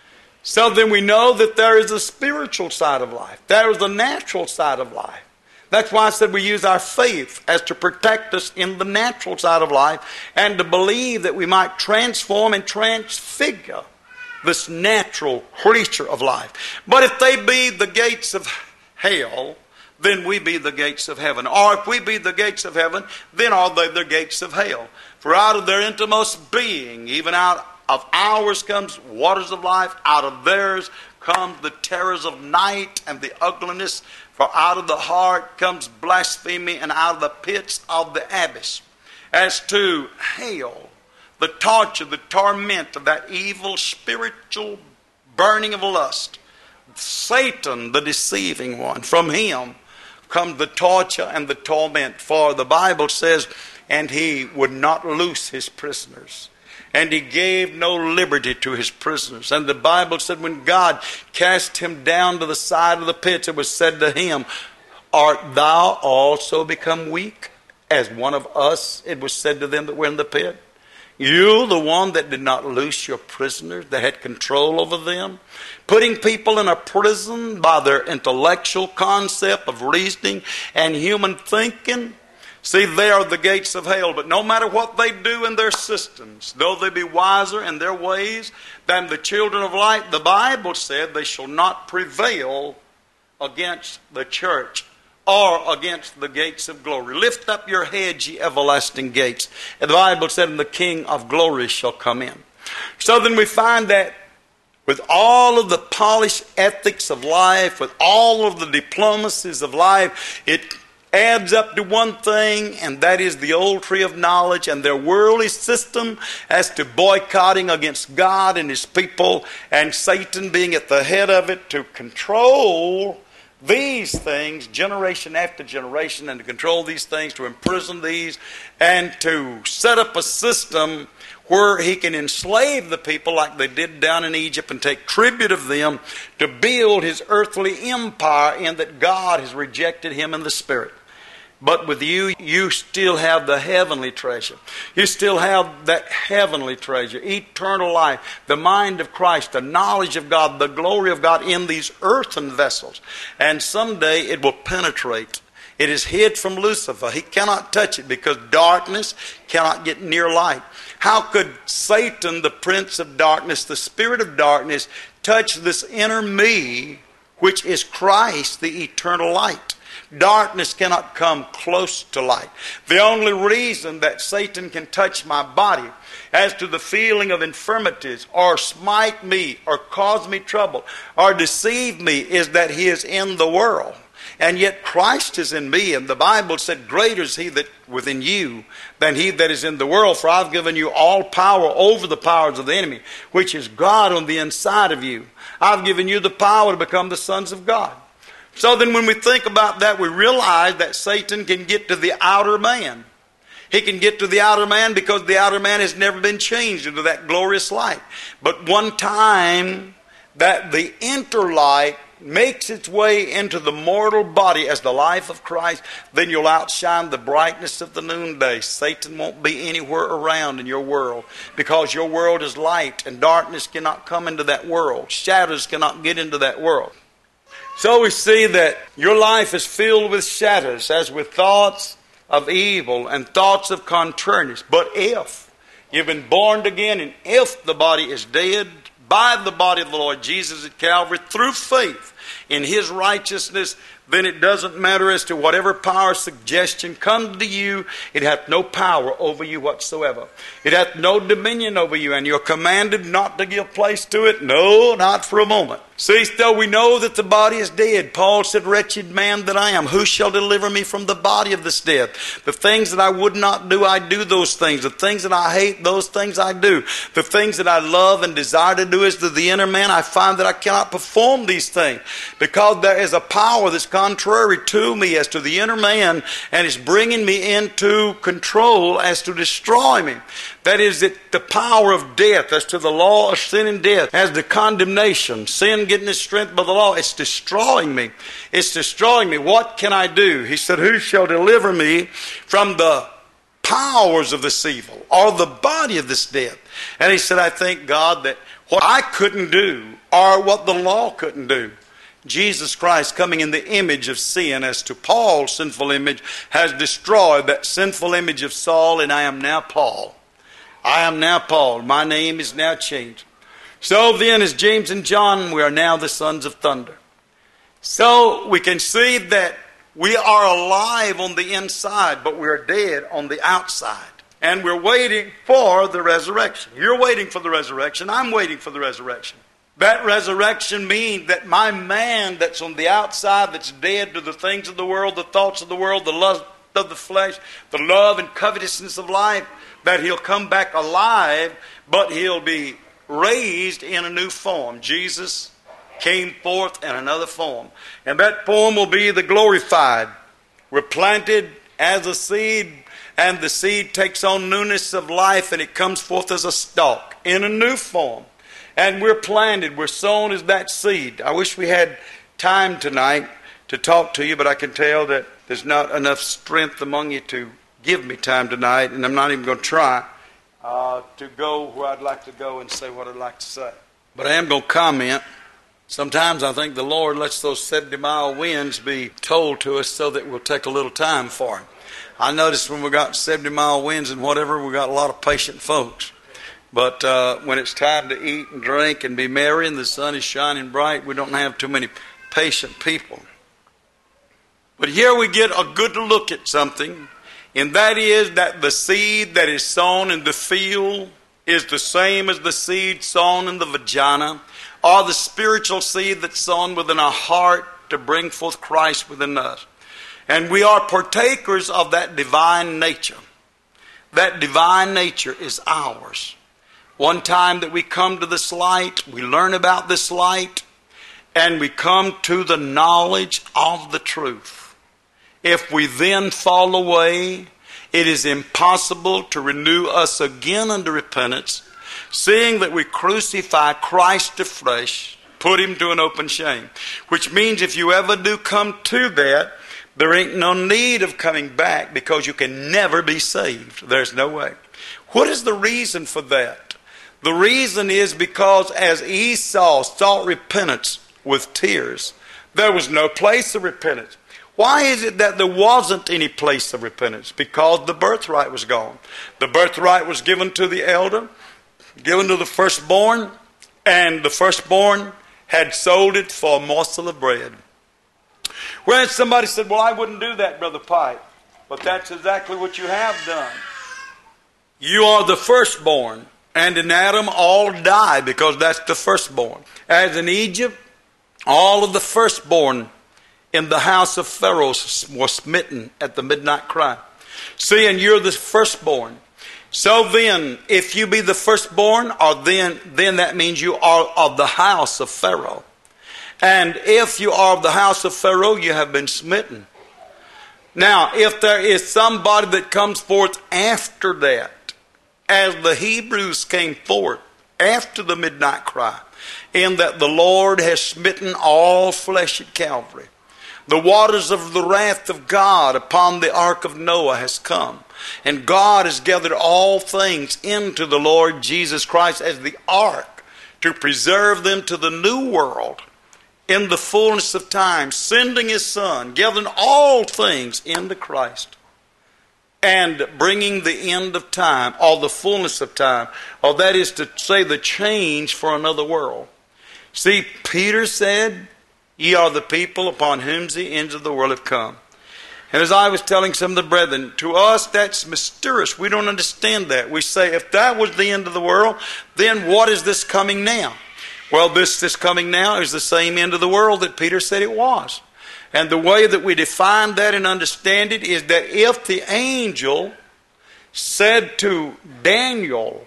Speaker 1: So then we know that there is a spiritual side of life. There is a natural side of life. That's why I said we use our faith as to protect us in the natural side of life, and to believe that we might transform and transfigure this natural creature of life. But if they be the gates of hell, then we be the gates of heaven. Or if we be the gates of heaven, then are they the gates of hell. For out of their innermost being, even out of ours comes waters of life, out of theirs comes the terrors of night and the ugliness. For out of the heart comes blasphemy, and out of the pits of the abyss. As to hell, the torture, the torment of that evil spiritual burning of lust, Satan, the deceiving one, from him comes the torture and the torment. For the Bible says, and he would not loose his prisoners, and he gave no liberty to his prisoners. And the Bible said when God cast him down to the side of the pit, it was said to him, art thou also become weak as one of us? It was said to them that were in the pit. You, the one that did not loose your prisoners, that had control over them, putting people in a prison by their intellectual concept of reasoning and human thinking. See, they are the gates of hell. But no matter what they do in their systems, though they be wiser in their ways than the children of light, the Bible said they shall not prevail against the church or against the gates of glory. Lift up your heads, ye everlasting gates. And the Bible said, and the King of glory shall come in. So then we find that with all of the polished ethics of life, with all of the diplomacies of life, it adds up to one thing, and that is the old tree of knowledge and their worldly system as to boycotting against God and his people, and Satan being at the head of it to control these things generation after generation, and to control these things, to imprison these, and to set up a system where he can enslave the people like they did down in Egypt and take tribute of them to build his earthly empire, in that God has rejected him in the spirit. But with you, you still have the heavenly treasure. You still have that heavenly treasure, eternal life, the mind of Christ, the knowledge of God, the glory of God in these earthen vessels. And someday it will penetrate. It is hid from Lucifer. He cannot touch it because darkness cannot get near light. How could Satan, the prince of darkness, the spirit of darkness, touch this inner me, which is Christ, the eternal light? Darkness cannot come close to light. The only reason that Satan can touch my body as to the feeling of infirmities, or smite me, or cause me trouble, or deceive me, is that he is in the world. And yet Christ is in me, and the Bible said, greater is he that within you than he that is in the world. For I've given you all power over the powers of the enemy, which is God on the inside of you. I've given you the power to become the sons of God. So then when we think about that, we realize that Satan can get to the outer man. He can get to the outer man because the outer man has never been changed into that glorious light. But one time that the inner light makes its way into the mortal body as the life of Christ, then you'll outshine the brightness of the noonday. Satan won't be anywhere around in your world, because your world is light and darkness cannot come into that world. Shadows cannot get into that world. So we see that your life is filled with shadows, as with thoughts of evil and thoughts of contrariness. But if you've been born again, and if the body is dead by the body of the Lord Jesus at Calvary through faith in His righteousness, then it doesn't matter as to whatever power suggestion comes to you. It hath no power over you whatsoever. It hath no dominion over you, and you're commanded not to give place to it. No, not for a moment. See, though we know that the body is dead, Paul said, wretched man that I am, who shall deliver me from the body of this death? The things that I would not do, I do those things. The things that I hate, those things I do. The things that I love and desire to do as to the inner man, I find that I cannot perform these things, because there is a power that's contrary to me as to the inner man, and is bringing me into control as to destroy me. That is, it, the power of death, as to the law of sin and death, as the condemnation, sin getting its strength by the law, it's destroying me. It's destroying me. What can I do? He said, who shall deliver me from the powers of this evil, or the body of this death? And he said, I thank God that what I couldn't do, or what the law couldn't do, Jesus Christ, coming in the image of sin, as to Paul's sinful image, has destroyed that sinful image of Saul, and I am now Paul. I am now Paul. My name is now changed. So then, as James and John, we are now the sons of thunder. So we can see that we are alive on the inside, but we are dead on the outside. And we're waiting for the resurrection. You're waiting for the resurrection. I'm waiting for the resurrection. That resurrection means that my man that's on the outside, that's dead to the things of the world, the thoughts of the world, the lust of the flesh, the love and covetousness of life, that he'll come back alive, but he'll be raised in a new form. Jesus came forth in another form, and that form will be the glorified. We're planted as a seed, and the seed takes on newness of life, and it comes forth as a stalk in a new form. And we're planted, we're sown as that seed. I wish we had time tonight to talk to you, but I can tell that there's not enough strength among you to give me time tonight, and I'm not even going to try uh, to go where I'd like to go and say what I'd like to say. But I am going to comment. Sometimes I think the Lord lets those seventy-mile winds be told to us so that we'll take a little time for Him. I notice when we got seventy-mile winds and whatever, we got a lot of patient folks. But uh, when it's time to eat and drink and be merry and the sun is shining bright, we don't have too many patient people. But here we get a good look at something, and that is that the seed that is sown in the field is the same as the seed sown in the vagina, or the spiritual seed that's sown within our heart to bring forth Christ within us. And we are partakers of that divine nature. That divine nature is ours. One time that we come to this light, we learn about this light, and we come to the knowledge of the truth. If we then fall away, it is impossible to renew us again unto repentance, seeing that we crucify Christ afresh, put Him to an open shame. Which means if you ever do come to that, there ain't no need of coming back, because you can never be saved. There's no way. What is the reason for that? The reason is because as Esau sought repentance with tears, there was no place of repentance. Why is it that there wasn't any place of repentance? Because the birthright was gone. The birthright was given to the elder, given to the firstborn, and the firstborn had sold it for a morsel of bread. Whereas somebody said, well, I wouldn't do that, Brother Pike. But that's exactly what you have done. You are the firstborn. And in Adam all die, because that's the firstborn. As in Egypt, all of the firstborn in the house of Pharaoh were smitten at the midnight cry. See, and you're the firstborn. So then, if you be the firstborn, or then, then that means you are of the house of Pharaoh. And if you are of the house of Pharaoh, you have been smitten. Now, if there is somebody that comes forth after that, as the Hebrews came forth after the midnight cry, in that the Lord has smitten all flesh at Calvary. The waters of the wrath of God upon the ark of Noah has come. And God has gathered all things into the Lord Jesus Christ as the ark to preserve them to the new world in the fullness of time, sending His Son, gathering all things into Christ, and bringing the end of time, or the fullness of time, or that is to say the change for another world. See, Peter said, "Ye are the people upon whom the ends of the world have come." And as I was telling some of the brethren, to us that's mysterious. We don't understand that. We say, if that was the end of the world, then what is this coming now? Well, this this coming now is the same end of the world that Peter said it was. And the way that we define that and understand it is that if the angel said to Daniel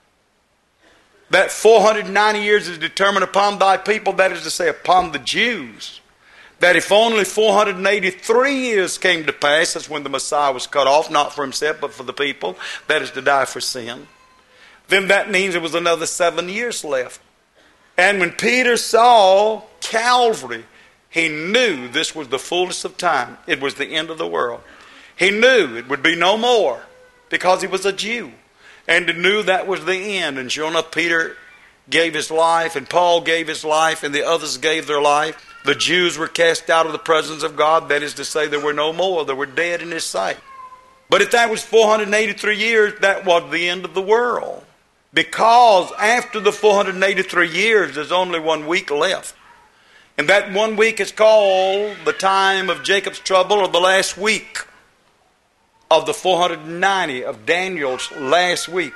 Speaker 1: that four hundred ninety years is determined upon thy people, that is to say upon the Jews, that if only four hundred eighty-three years came to pass, that's when the Messiah was cut off, not for himself but for the people, that is to die for sin, then that means there was another seven years left. And when Peter saw Calvary, he knew this was the fullness of time. It was the end of the world. He knew it would be no more because he was a Jew. And he knew that was the end. And sure enough, Peter gave his life, and Paul gave his life, and the others gave their life. The Jews were cast out of the presence of God. That is to say, there were no more. They were dead in His sight. But if that was four hundred eighty-three years, that was the end of the world. Because after the four hundred eighty-three years, there's only one week left. And that one week is called the time of Jacob's trouble, or the last week of the four hundred ninety of Daniel's last week.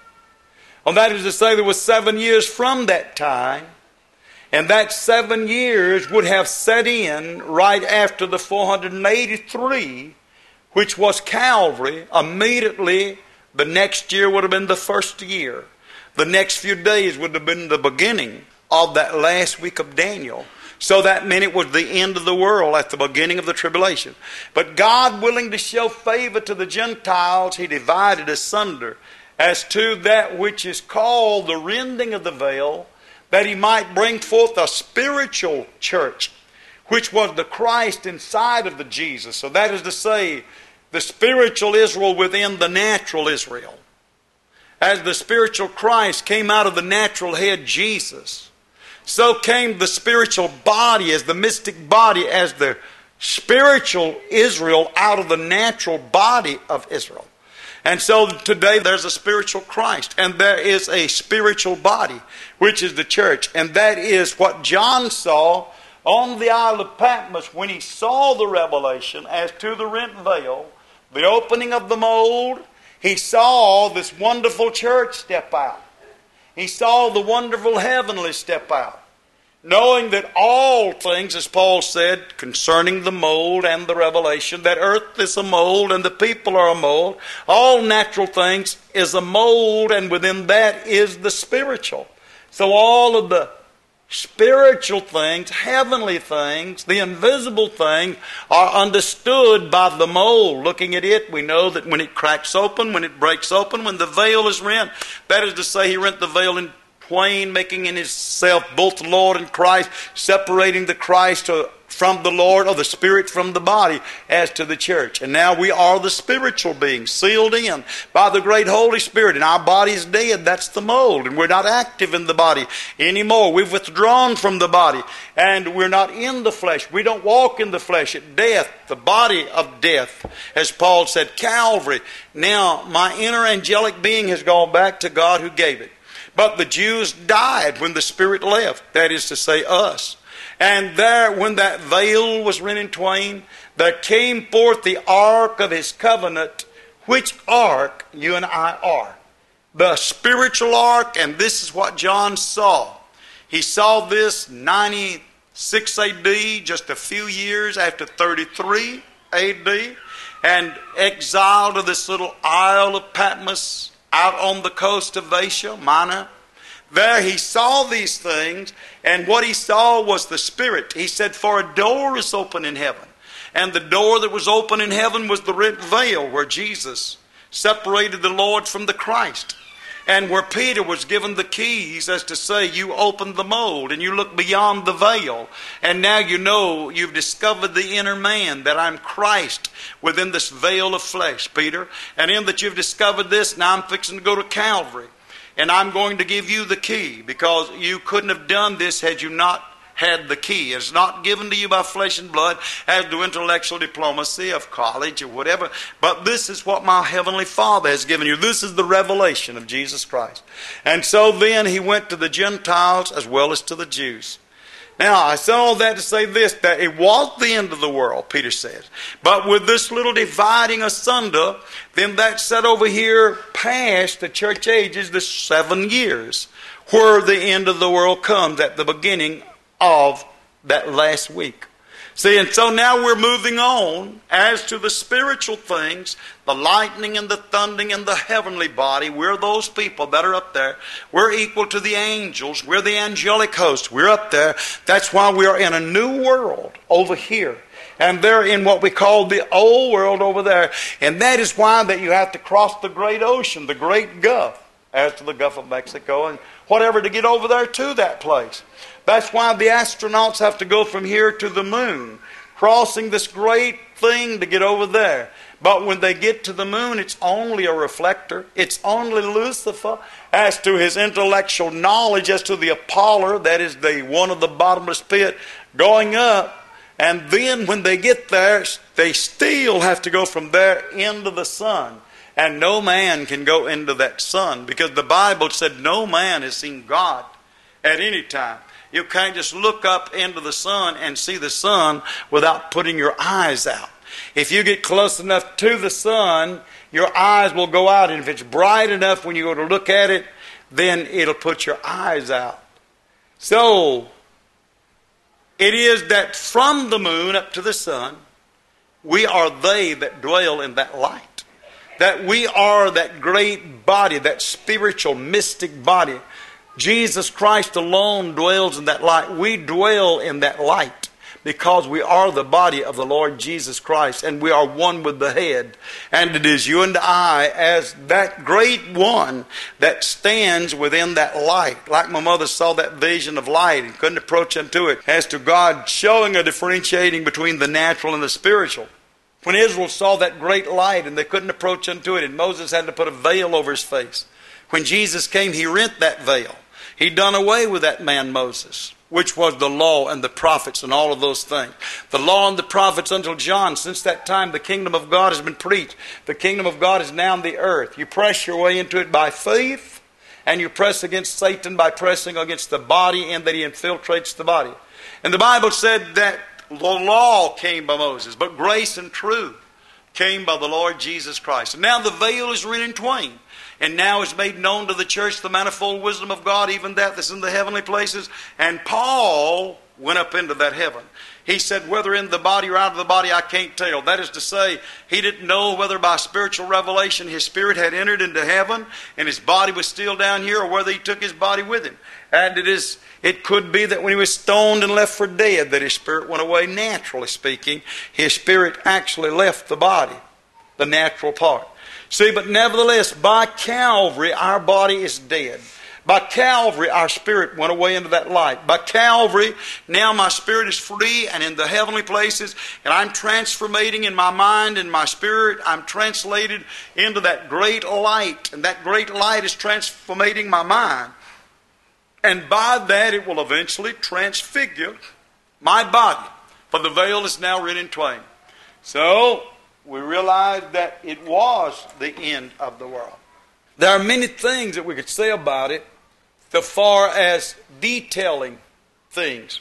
Speaker 1: And that is to say, there was seven years from that time. And that seven years would have set in right after the four hundred eighty-three, which was Calvary. Immediately, the next year would have been the first year. The next few days would have been the beginning of that last week of Daniel. So that meant it was the end of the world at the beginning of the tribulation. But God, willing to show favor to the Gentiles, He divided asunder as to that which is called the rending of the veil, that He might bring forth a spiritual church, which was the Christ inside of the Jesus. So that is to say, the spiritual Israel within the natural Israel. As the spiritual Christ came out of the natural head Jesus, so came the spiritual body, as the mystic body, as the spiritual Israel out of the natural body of Israel. And so today there's a spiritual Christ, and there is a spiritual body, which is the church. And that is what John saw on the Isle of Patmos when he saw the revelation as to the rent veil, the opening of the mold. He saw this wonderful church step out. He saw the wonderful heavenly step out, knowing that all things, as Paul said, concerning the mold and the revelation, that earth is a mold and the people are a mold. All natural things is a mold, and within that is the spiritual. So all of the spiritual things, heavenly things, the invisible things are understood by the mold. Looking at it, we know that when it cracks open, when it breaks open, when the veil is rent, that is to say, He rent the veil in twain, making in Himself both the Lord and Christ, separating the Christ from the Lord, or the Spirit from the body, as to the church. And now we are the spiritual beings, sealed in by the great Holy Spirit. And our body is dead. That's the mold. And we're not active in the body anymore. We've withdrawn from the body. And we're not in the flesh. We don't walk in the flesh at death, the body of death. As Paul said, Calvary. Now my inner angelic being has gone back to God who gave it. But the Jews died when the Spirit left. That is to say, us. And there, when that veil was rent in twain, there came forth the ark of His covenant, which ark you and I are. The spiritual ark, and this is what John saw. He saw this ninety-six A D, just a few years after thirty-three A D, and exiled to this little Isle of Patmos out on the coast of Asia Minor. There he saw these things, and what he saw was the Spirit. He said, for a door is open in heaven. And the door that was open in heaven was the rent veil, where Jesus separated the Lord from the Christ. And where Peter was given the keys, as to say, you opened the mold and you look beyond the veil. And now you know you've discovered the inner man, that I'm Christ within this veil of flesh, Peter. And in that you've discovered this, now I'm fixing to go to Calvary. And I'm going to give you the key, because you couldn't have done this had you not had the key. It's not given to you by flesh and blood, as to intellectual diplomacy of college or whatever. But this is what my heavenly Father has given you. This is the revelation of Jesus Christ. And so then he went to the Gentiles as well as to the Jews. Now, I said all that to say this, that it was the end of the world, Peter says. But with this little dividing asunder, then that set over here past the church ages, the seven years, where the end of the world comes at the beginning of that last week. See, and so now we're moving on as to the spiritual things, the lightning and the thundering and the heavenly body. We're those people that are up there. We're equal to the angels. We're the angelic host. We're up there. That's why we are in a new world over here. And they're in what we call the old world over there. And that is why that you have to cross the great ocean, the great Gulf, as to the Gulf of Mexico and whatever, to get over there to that place. That's why the astronauts have to go from here to the moon, crossing this great thing to get over there. But when they get to the moon, it's only a reflector. It's only Lucifer, as to his intellectual knowledge, as to the Apollo, that is the one of the bottomless pit, going up. And then when they get there, they still have to go from there into the sun. And no man can go into that sun, because the Bible said no man has seen God at any time. You can't just look up into the sun and see the sun without putting your eyes out. If you get close enough to the sun, your eyes will go out. And if it's bright enough when you go to look at it, then it'll put your eyes out. So, it is that from the moon up to the sun, we are they that dwell in that light. That we are that great body, that spiritual, mystic body. Jesus Christ alone dwells in that light. We dwell in that light because we are the body of the Lord Jesus Christ, and we are one with the head. And it is you and I, as that great one that stands within that light. Like my mother saw that vision of light and couldn't approach unto it, as to God showing a differentiating between the natural and the spiritual. When Israel saw that great light and they couldn't approach unto it, and Moses had to put a veil over his face. When Jesus came, he rent that veil. He done away with that man Moses, which was the law and the prophets and all of those things. The law and the prophets until John. Since that time, the kingdom of God has been preached. The kingdom of God is now on the earth. You press your way into it by faith, and you press against Satan by pressing against the body, in that he infiltrates the body. And the Bible said that the law came by Moses, but grace and truth came by the Lord Jesus Christ. And now the veil is rent in twain. And now is made known to the church the manifold wisdom of God, even that that's in the heavenly places. And Paul went up into that heaven. He said, whether in the body or out of the body, I can't tell. That is to say, he didn't know whether by spiritual revelation his spirit had entered into heaven and his body was still down here, or whether he took his body with him. And it is, it could be that when he was stoned and left for dead, that his spirit went away. Naturally speaking, his spirit actually left the body, the natural part. See, but nevertheless, by Calvary, our body is dead. By Calvary, our spirit went away into that light. By Calvary, now my spirit is free and in the heavenly places, and I'm transformating in my mind and my spirit. I'm translated into that great light, and that great light is transformating my mind. And by that, it will eventually transfigure my body, for the veil is now rent in twain. So, we realize that it was the end of the world. There are many things that we could say about it, as far as detailing things.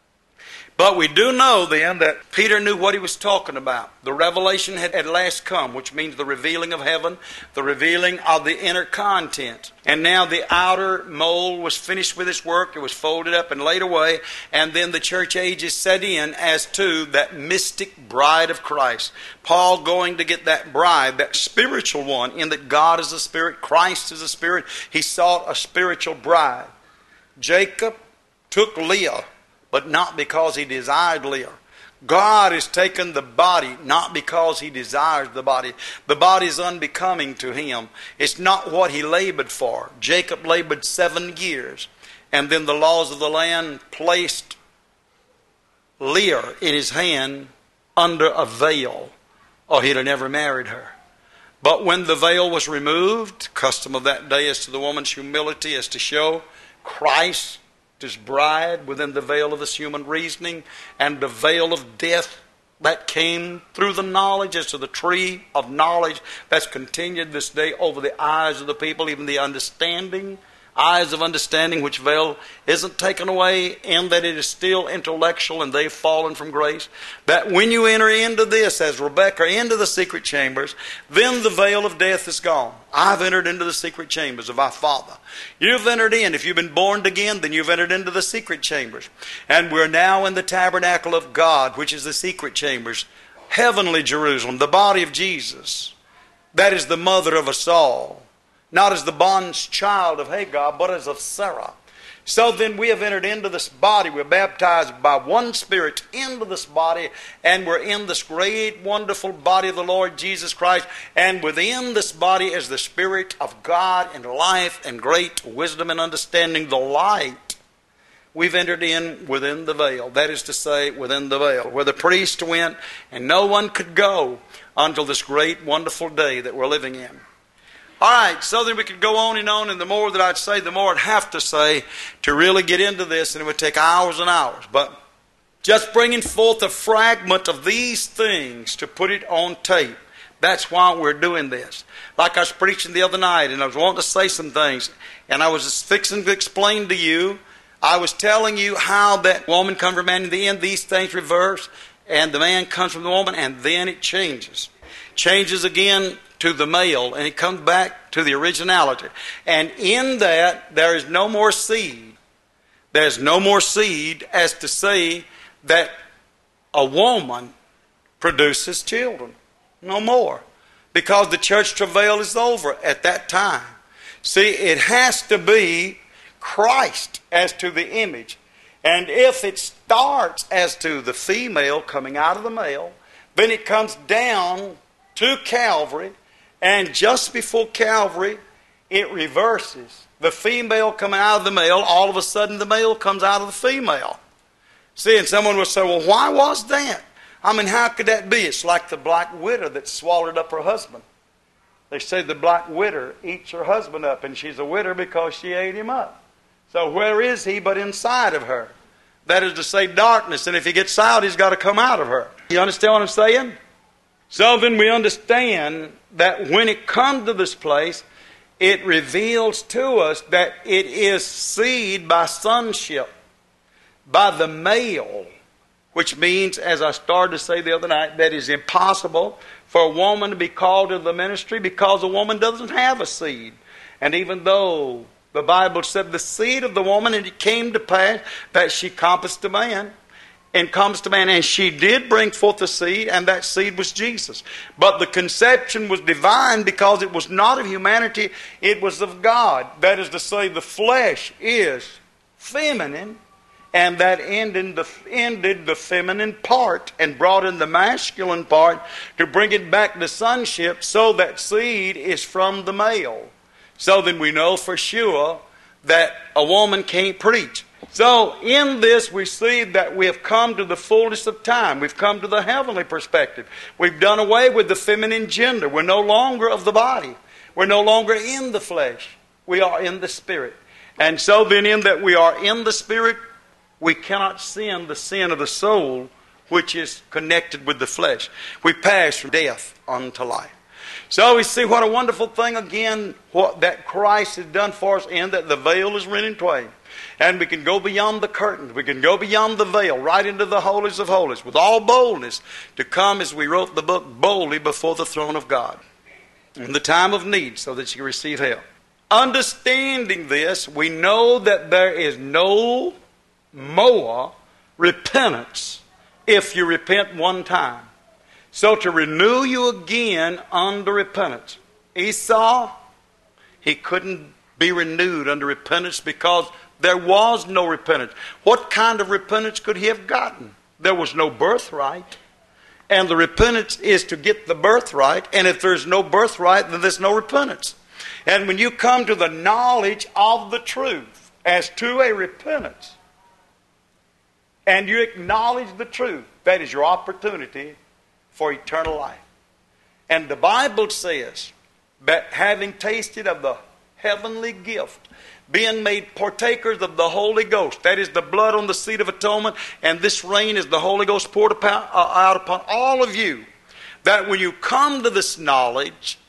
Speaker 1: But we do know then that Peter knew what he was talking about. The revelation had at last come, which means the revealing of heaven, the revealing of the inner content. And now the outer mold was finished with its work. It was folded up and laid away. And then the church ages set in as to that mystic bride of Christ. Paul going to get that bride, that spiritual one, in that God is a spirit, Christ is a spirit. He sought a spiritual bride. Jacob took Leah, but not because he desired Leah. God has taken the body not because He desires the body. The body is unbecoming to Him. It's not what He labored for. Jacob labored seven years. And then the laws of the land placed Leah in his hand under a veil, or he'd have never married her. But when the veil was removed, custom of that day as to the woman's humility, as to show Christ, His bride, within the veil of this human reasoning, and the veil of death that came through the knowledge as to the tree of knowledge that's continued this day over the eyes of the people, even the understanding, eyes of understanding, which veil isn't taken away in that it is still intellectual and they've fallen from grace. That when you enter into this, as Rebecca, into the secret chambers, then the veil of death is gone. I've entered into the secret chambers of our Father. You've entered in. If you've been born again, then you've entered into the secret chambers. And we're now in the tabernacle of God, which is the secret chambers. Heavenly Jerusalem, the body of Jesus. That is the mother of us all. Not as the bond's child of Hagar, but as of Sarah. So then we have entered into this body. We're baptized by one Spirit into this body. And we're in this great, wonderful body of the Lord Jesus Christ. And within this body is the Spirit of God and life and great wisdom and understanding, the light. We've entered in within the veil. That is to say, within the veil. Where the priest went and no one could go until this great, wonderful day that we're living in. All right, so then we could go on and on, and the more that I'd say, the more I'd have to say to really get into this, and it would take hours and hours. But just bringing forth a fragment of these things to put it on tape, that's why we're doing this. Like I was preaching the other night, and I was wanting to say some things, and I was just fixing to explain to you, I was telling you how that woman comes from man. In the end, these things reverse, and the man comes from the woman, and then it changes. Changes again to the male, and it comes back to the originality. And in that, there is no more seed. There's no more seed as to say that a woman produces children. No more. Because the church travail is over at that time. See, it has to be Christ as to the image. And if it starts as to the female coming out of the male, then it comes down to Calvary. And just before Calvary, it reverses. The female coming out of the male, all of a sudden the male comes out of the female. See, and someone will say, well, why was that? I mean, how could that be? It's like the black widow that swallowed up her husband. They say the black widow eats her husband up, and she's a widow because she ate him up. So where is he but inside of her? That is to say, darkness. And if he gets out, he's got to come out of her. You understand what I'm saying? So then we understand that when it comes to this place, it reveals to us that it is seed by sonship, by the male, which means, as I started to say the other night, that it's impossible for a woman to be called to the ministry because a woman doesn't have a seed. And even though the Bible said the seed of the woman, and it came to pass that she compassed a man, and comes to man, and she did bring forth a seed, and that seed was Jesus. But the conception was divine because it was not of humanity, it was of God. That is to say, the flesh is feminine, and that ended the, ended the feminine part and brought in the masculine part to bring it back to sonship, so that seed is from the male. So then we know for sure that a woman can't preach. So in this we see that we have come to the fullness of time. We've come to the heavenly perspective. We've done away with the feminine gender. We're no longer of the body. We're no longer in the flesh. We are in the Spirit. And so then in that we are in the Spirit, we cannot sin the sin of the soul, which is connected with the flesh. We pass from death unto life. So we see what a wonderful thing again, what that Christ has done for us in that the veil is rent in twain. And we can go beyond the curtains. We can go beyond the veil, right into the holies of holies, with all boldness to come, as we wrote the book, boldly before the throne of God in the time of need, so that you can receive help. Understanding this, we know that there is no more repentance if you repent one time. So to renew you again under repentance. Esau, he couldn't be renewed under repentance because there was no repentance. What kind of repentance could he have gotten? there was no birthright. And the repentance is to get the birthright. And if there's no birthright, then there's no repentance. And when you come to the knowledge of the truth as to a repentance, and you acknowledge the truth, that is your opportunity for eternal life. And the Bible says that having tasted of the heavenly gift, being made partakers of the Holy Ghost, that is the blood on the seat of atonement, and this rain is the Holy Ghost poured out upon all of you, that when you come to this knowledge,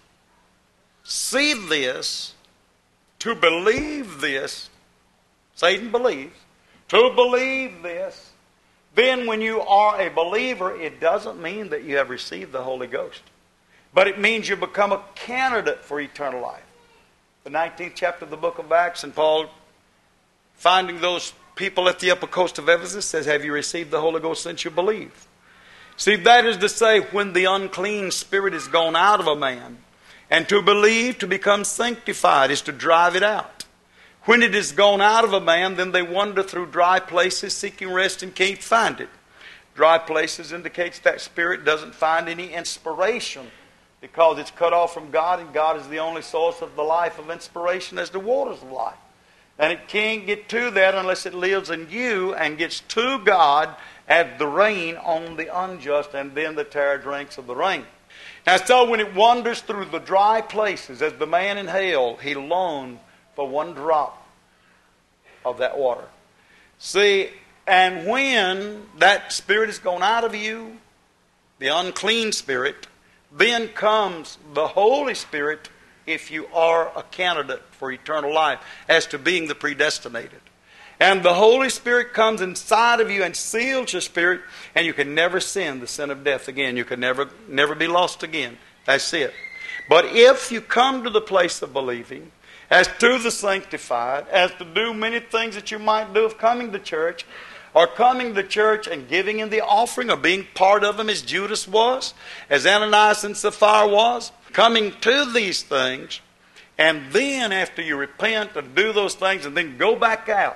Speaker 1: see this, to believe this, Satan believes, to believe this, then when you are a believer, it doesn't mean that you have received the Holy Ghost, but it means you become a candidate for eternal life. The nineteenth chapter of the book of Acts, and Paul, finding those people at the upper coast of Ephesus, says, have you received the Holy Ghost since you believe? See, that is to say, when the unclean spirit is gone out of a man, and to believe, to become sanctified, is to drive it out. When it is gone out of a man, then they wander through dry places seeking rest and can't find it. Dry places indicates that spirit doesn't find any inspiration, because it's cut off from God, and God is the only source of the life of inspiration as the waters of life. And it can't get to that unless it lives in you and gets to God as the rain on the unjust, and then the terror drinks of the rain. Now, so when it wanders through the dry places, as the man in hell, he longed for one drop of that water. See, and when that spirit has gone out of you, the unclean spirit, then comes the Holy Spirit if you are a candidate for eternal life as to being the predestinated. And the Holy Spirit comes inside of you and seals your spirit, and you can never sin the sin of death again. You can never, never be lost again. That's it. But if you come to the place of believing, as to the sanctified, as to do many things that you might do of coming to church, or coming to church and giving in the offering, or being part of them as Judas was, as Ananias and Sapphira was, coming to these things, and then after you repent and do those things and then go back out,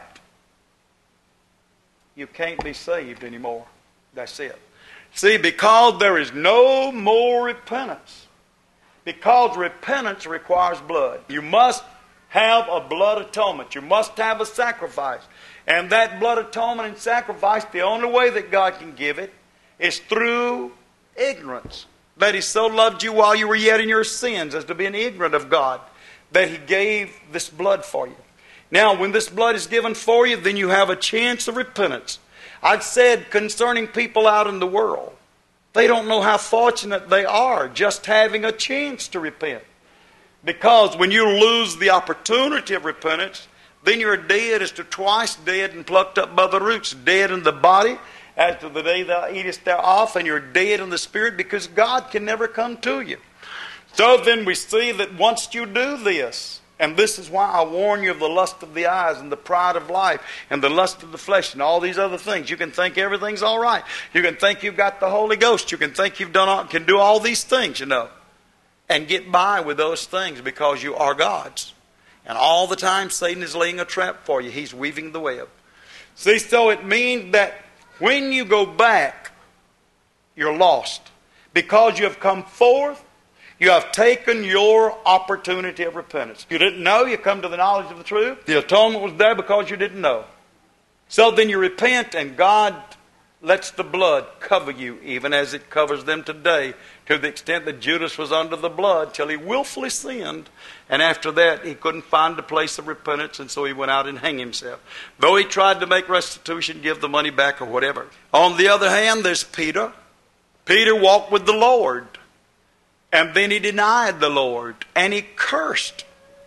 Speaker 1: you can't be saved anymore. That's it. See, because there is no more repentance, because repentance requires blood. You must have a blood atonement. You must have a sacrifice. And that blood atonement and sacrifice, the only way that God can give it is through ignorance. That He so loved you while you were yet in your sins as to be ignorant of God, that He gave this blood for you. Now, when this blood is given for you, then you have a chance of repentance. I've said concerning people out in the world, they don't know how fortunate they are just having a chance to repent. Because when you lose the opportunity of repentance, then you're dead as to twice dead and plucked up by the roots. Dead in the body as to the day thou eatest thereof, and you're dead in the spirit, because God can never come to you. So then we see that once you do this, and this is why I warn you of the lust of the eyes and the pride of life and the lust of the flesh and all these other things. You can think everything's all right. You can think you've got the Holy Ghost. You can think you've done all, can do all these things, you know, and get by with those things because you are God's. And all the time Satan is laying a trap for you. He's weaving the web. See, so it means that when you go back, you're lost. Because you have come forth, you have taken your opportunity of repentance. You didn't know, you come to the knowledge of the truth. The atonement was there because you didn't know. So then you repent, and God lets the blood cover you, even as it covers them today, to the extent that Judas was under the blood till he willfully sinned, and after that he couldn't find a place of repentance, and so he went out and hanged himself. Though he tried to make restitution, give the money back or whatever. On the other hand, there's Peter. Peter walked with the Lord, and then he denied the Lord, and he cursed.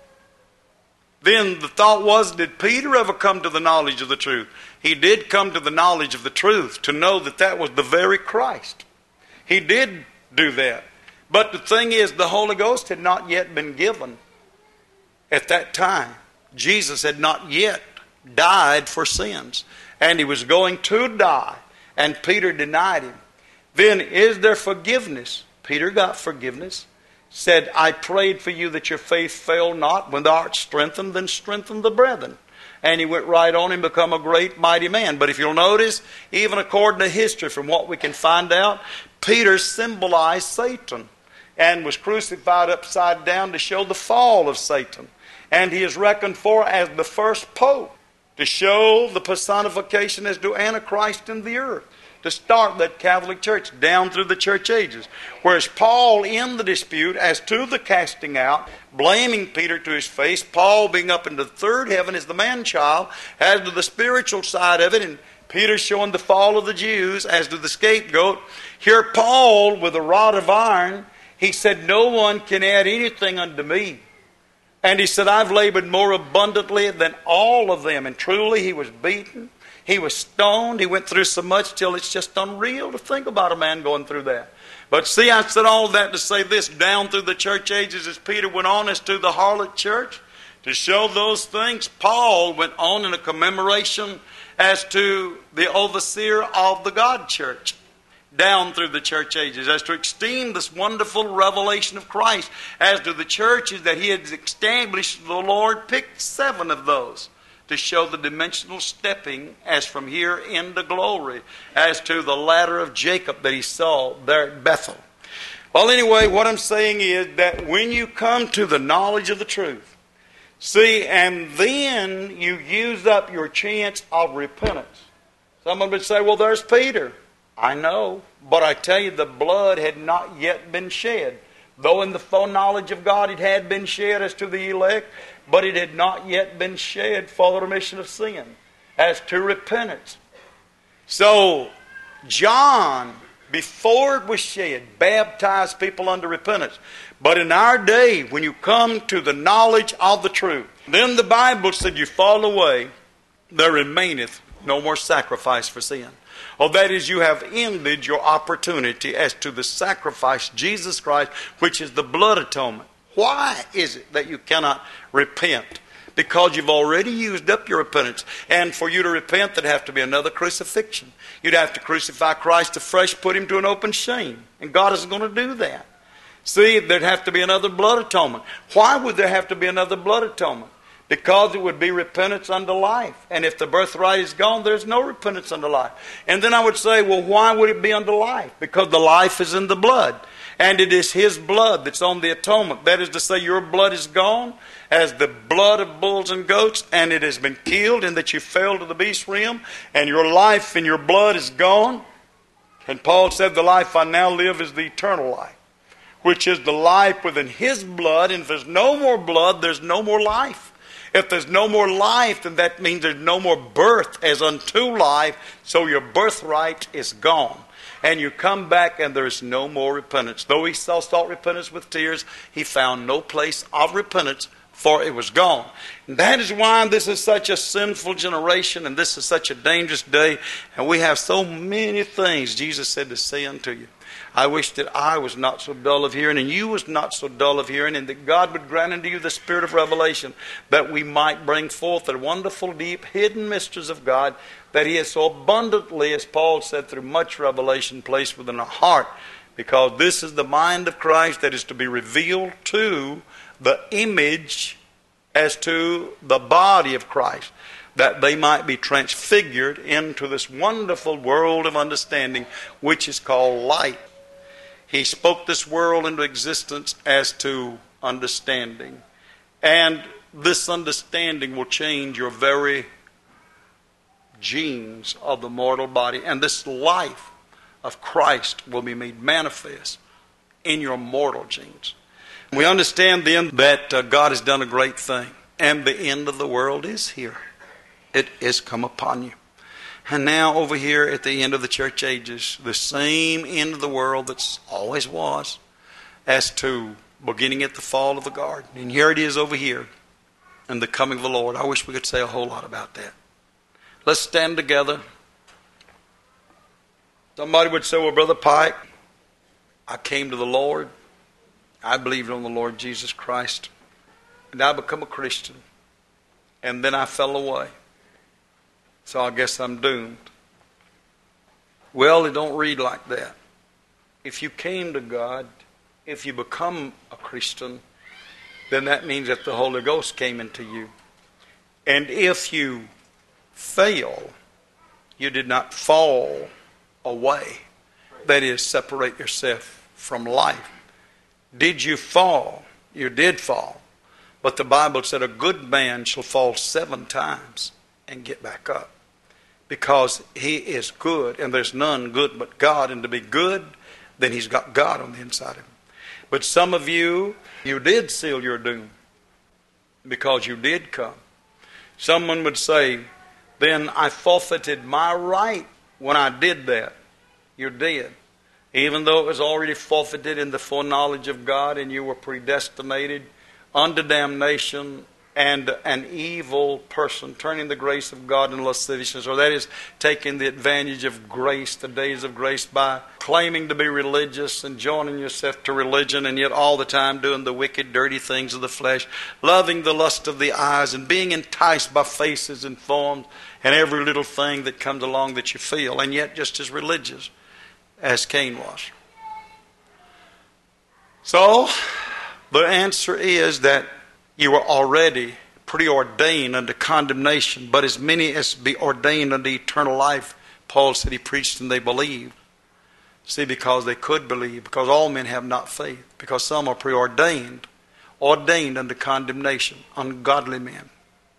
Speaker 1: Then the thought was, did Peter ever come to the knowledge of the truth? He did come to the knowledge of the truth, to know that that was the very Christ. He did do that. But the thing is, the Holy Ghost had not yet been given at that time. Jesus had not yet died for sins, and he was going to die, and Peter denied him. Then is there forgiveness? Peter got forgiveness. Said, I prayed for you that your faith fail not. When thou art strengthened, then strengthen the brethren. and he went right on and become a great mighty man. But if you'll notice, even according to history, from what we can find out, Peter symbolized Satan and was crucified upside down to show the fall of Satan. And he is reckoned for as the first pope, to show the personification as to Antichrist in the earth, to start that Catholic Church down through the church ages. Whereas Paul, in the dispute as to the casting out, blaming Peter to his face, Paul being up into the third heaven as the man-child, as to the spiritual side of it, and Peter showing the fall of the Jews as to the scapegoat. Here Paul, with a rod of iron, he said, no one can add anything unto me. And he said, I've labored more abundantly than all of them. And truly, he was beaten. He was stoned. He went through so much till it's just unreal to think about a man going through that. But see, I said all that to say this, down through the church ages as Peter went on as to the harlot church, to show those things, Paul went on in a commemoration as to the overseer of the God church, down through the church ages, as to esteem this wonderful revelation of Christ, as to the churches that he had established. The Lord picked seven of those to show the dimensional stepping as from here into glory, as to the ladder of Jacob that he saw there at Bethel. Well, anyway, what I'm saying is that when you come to the knowledge of the truth, see, and then you use up your chance of repentance. Someone would say, well, there's Peter. I know, but I tell you, the blood had not yet been shed. Though in the full knowledge of God it had been shed as to the elect, but it had not yet been shed for the remission of sin, as to repentance. So, John, before it was shed, baptized people unto repentance. But in our day, when you come to the knowledge of the truth, then the Bible said, you fall away, there remaineth no more sacrifice for sin. Oh, that is, you have ended your opportunity as to the sacrifice, Jesus Christ, which is the blood atonement. Why is it that you cannot repent? Because you've already used up your repentance. And for you to repent, there'd have to be another crucifixion. You'd have to crucify Christ afresh, put him to an open shame. And God isn't going to do that. See, there'd have to be another blood atonement. Why would there have to be another blood atonement? Because it would be repentance unto life. And if the birthright is gone, there's no repentance unto life. And then I would say, well, why would it be unto life? Because the life is in the blood. And it is his blood that's on the atonement. That is to say, your blood is gone as the blood of bulls and goats, and it has been killed, and that you fell to the beast realm, and your life and your blood is gone. And Paul said, the life I now live is the eternal life, which is the life within his blood. And if there's no more blood, there's no more life. If there's no more life, then that means there's no more birth as unto life. So your birthright is gone. And you come back and there is no more repentance. Though he sought repentance with tears, he found no place of repentance, for it was gone. And that is why this is such a sinful generation, and this is such a dangerous day. And we have so many things Jesus said to say unto you. I wish that I was not so dull of hearing, and you was not so dull of hearing, and that God would grant unto you the spirit of revelation, that we might bring forth the wonderful, deep, hidden mysteries of God, that he has so abundantly, as Paul said, through much revelation placed within our heart. Because this is the mind of Christ that is to be revealed to the image as to the body of Christ, that they might be transfigured into this wonderful world of understanding, which is called light. He spoke this world into existence as to understanding. And this understanding will change your very genes of the mortal body. And this life of Christ will be made manifest in your mortal genes. We understand then that uh, God has done a great thing. And the end of the world is here. It is come upon you. And now over here at the end of the church ages, the same end of the world that's always was, as to beginning at the fall of the garden. And here it is over here, and the coming of the Lord. I wish we could say a whole lot about that. Let's stand together. Somebody would say, well, Brother Pike, I came to the Lord. I believed on the Lord Jesus Christ. And I become a Christian. And then I fell away. So I guess I'm doomed. Well, it don't read like that. If you came to God, if you become a Christian, then that means that the Holy Ghost came into you. And if you fail, you did not fall away. That is, separate yourself from life. Did you fall? You did fall. But the Bible said a good man shall fall seven times and get back up. Because he is good, and there's none good but God. And to be good, then he's got God on the inside of him. But some of you, you did seal your doom because you did come. Someone would say, then I forfeited my right when I did that. You did. Even though it was already forfeited in the foreknowledge of God and you were predestinated unto damnation and an evil person, turning the grace of God into lasciviousness, or that is taking the advantage of grace, the days of grace, by claiming to be religious and joining yourself to religion, and yet all the time doing the wicked, dirty things of the flesh, loving the lust of the eyes, and being enticed by faces and forms and every little thing that comes along that you feel, and yet just as religious as Cain was. So, the answer is that you were already preordained unto condemnation, but as many as be ordained unto eternal life, Paul said he preached and they believed. See, because they could believe, because all men have not faith, because some are preordained, ordained unto condemnation, ungodly men.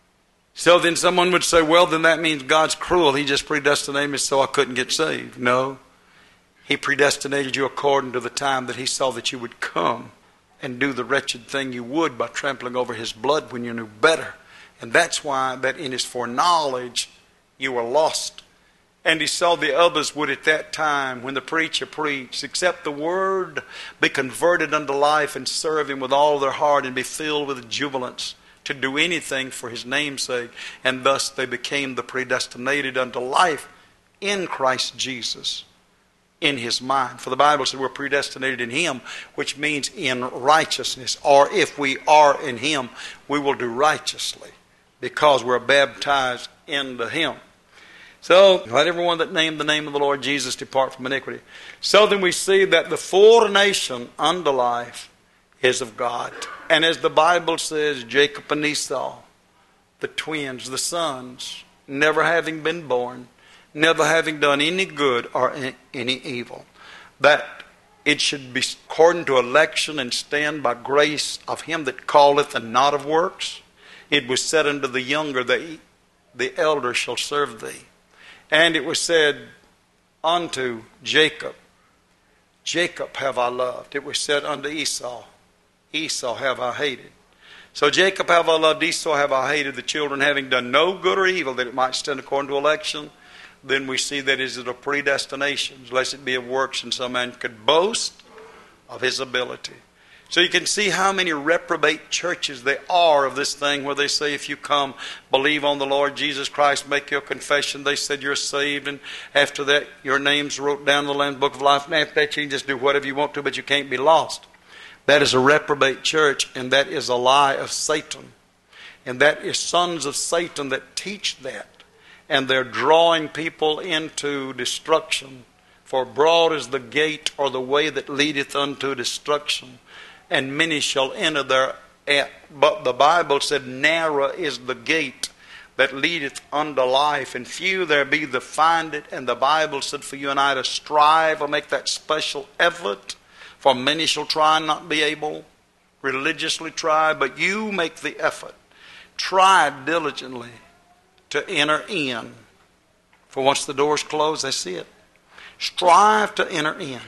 Speaker 1: So then someone would say, well, then that means God's cruel. He just predestinated me so I couldn't get saved. No. He predestinated you according to the time that he saw that you would come and do the wretched thing you would by trampling over his blood when you knew better. And that's why that in his foreknowledge you were lost. And he saw the others would at that time, when the preacher preached, accept the word, be converted unto life, and serve him with all their heart, and be filled with jubilance to do anything for his name's sake. And thus they became the predestinated unto life in Christ Jesus, in his mind. For the Bible said we're predestinated in him, which means in righteousness. Or if we are in him, we will do righteously, because we're baptized into him. So, let everyone that name the name of the Lord Jesus depart from iniquity. So then we see that the foreknation unto life is of God. And as the Bible says, Jacob and Esau, the twins, the sons, never having been born, never having done any good or any evil, that it should be according to election and stand by grace of him that calleth and not of works. It was said unto the younger, the, the elder shall serve thee. And it was said unto Jacob, Jacob have I loved. It was said unto Esau, Esau have I hated. So Jacob have I loved, Esau have I hated, the children having done no good or evil, that it might stand according to election. Then we see that is it a predestination, lest it be of works, and some man could boast of his ability. So you can see how many reprobate churches there are of this thing, where they say if you come, believe on the Lord Jesus Christ, make your confession, they said you're saved, and after that your name's wrote down in the Lamb's Book of Life, and after that you can just do whatever you want to, but you can't be lost. That is a reprobate church, and that is a lie of Satan. And that is sons of Satan that teach that. And they're drawing people into destruction. For broad is the gate, or the way that leadeth unto destruction, and many shall enter thereat. But the Bible said, narrow is the gate that leadeth unto life, and few there be that find it. And the Bible said for you and I to strive or make that special effort, for many shall try and not be able, religiously try, but you make the effort. Try diligently to enter in. For once the door's closed, they see it. Strive to enter in.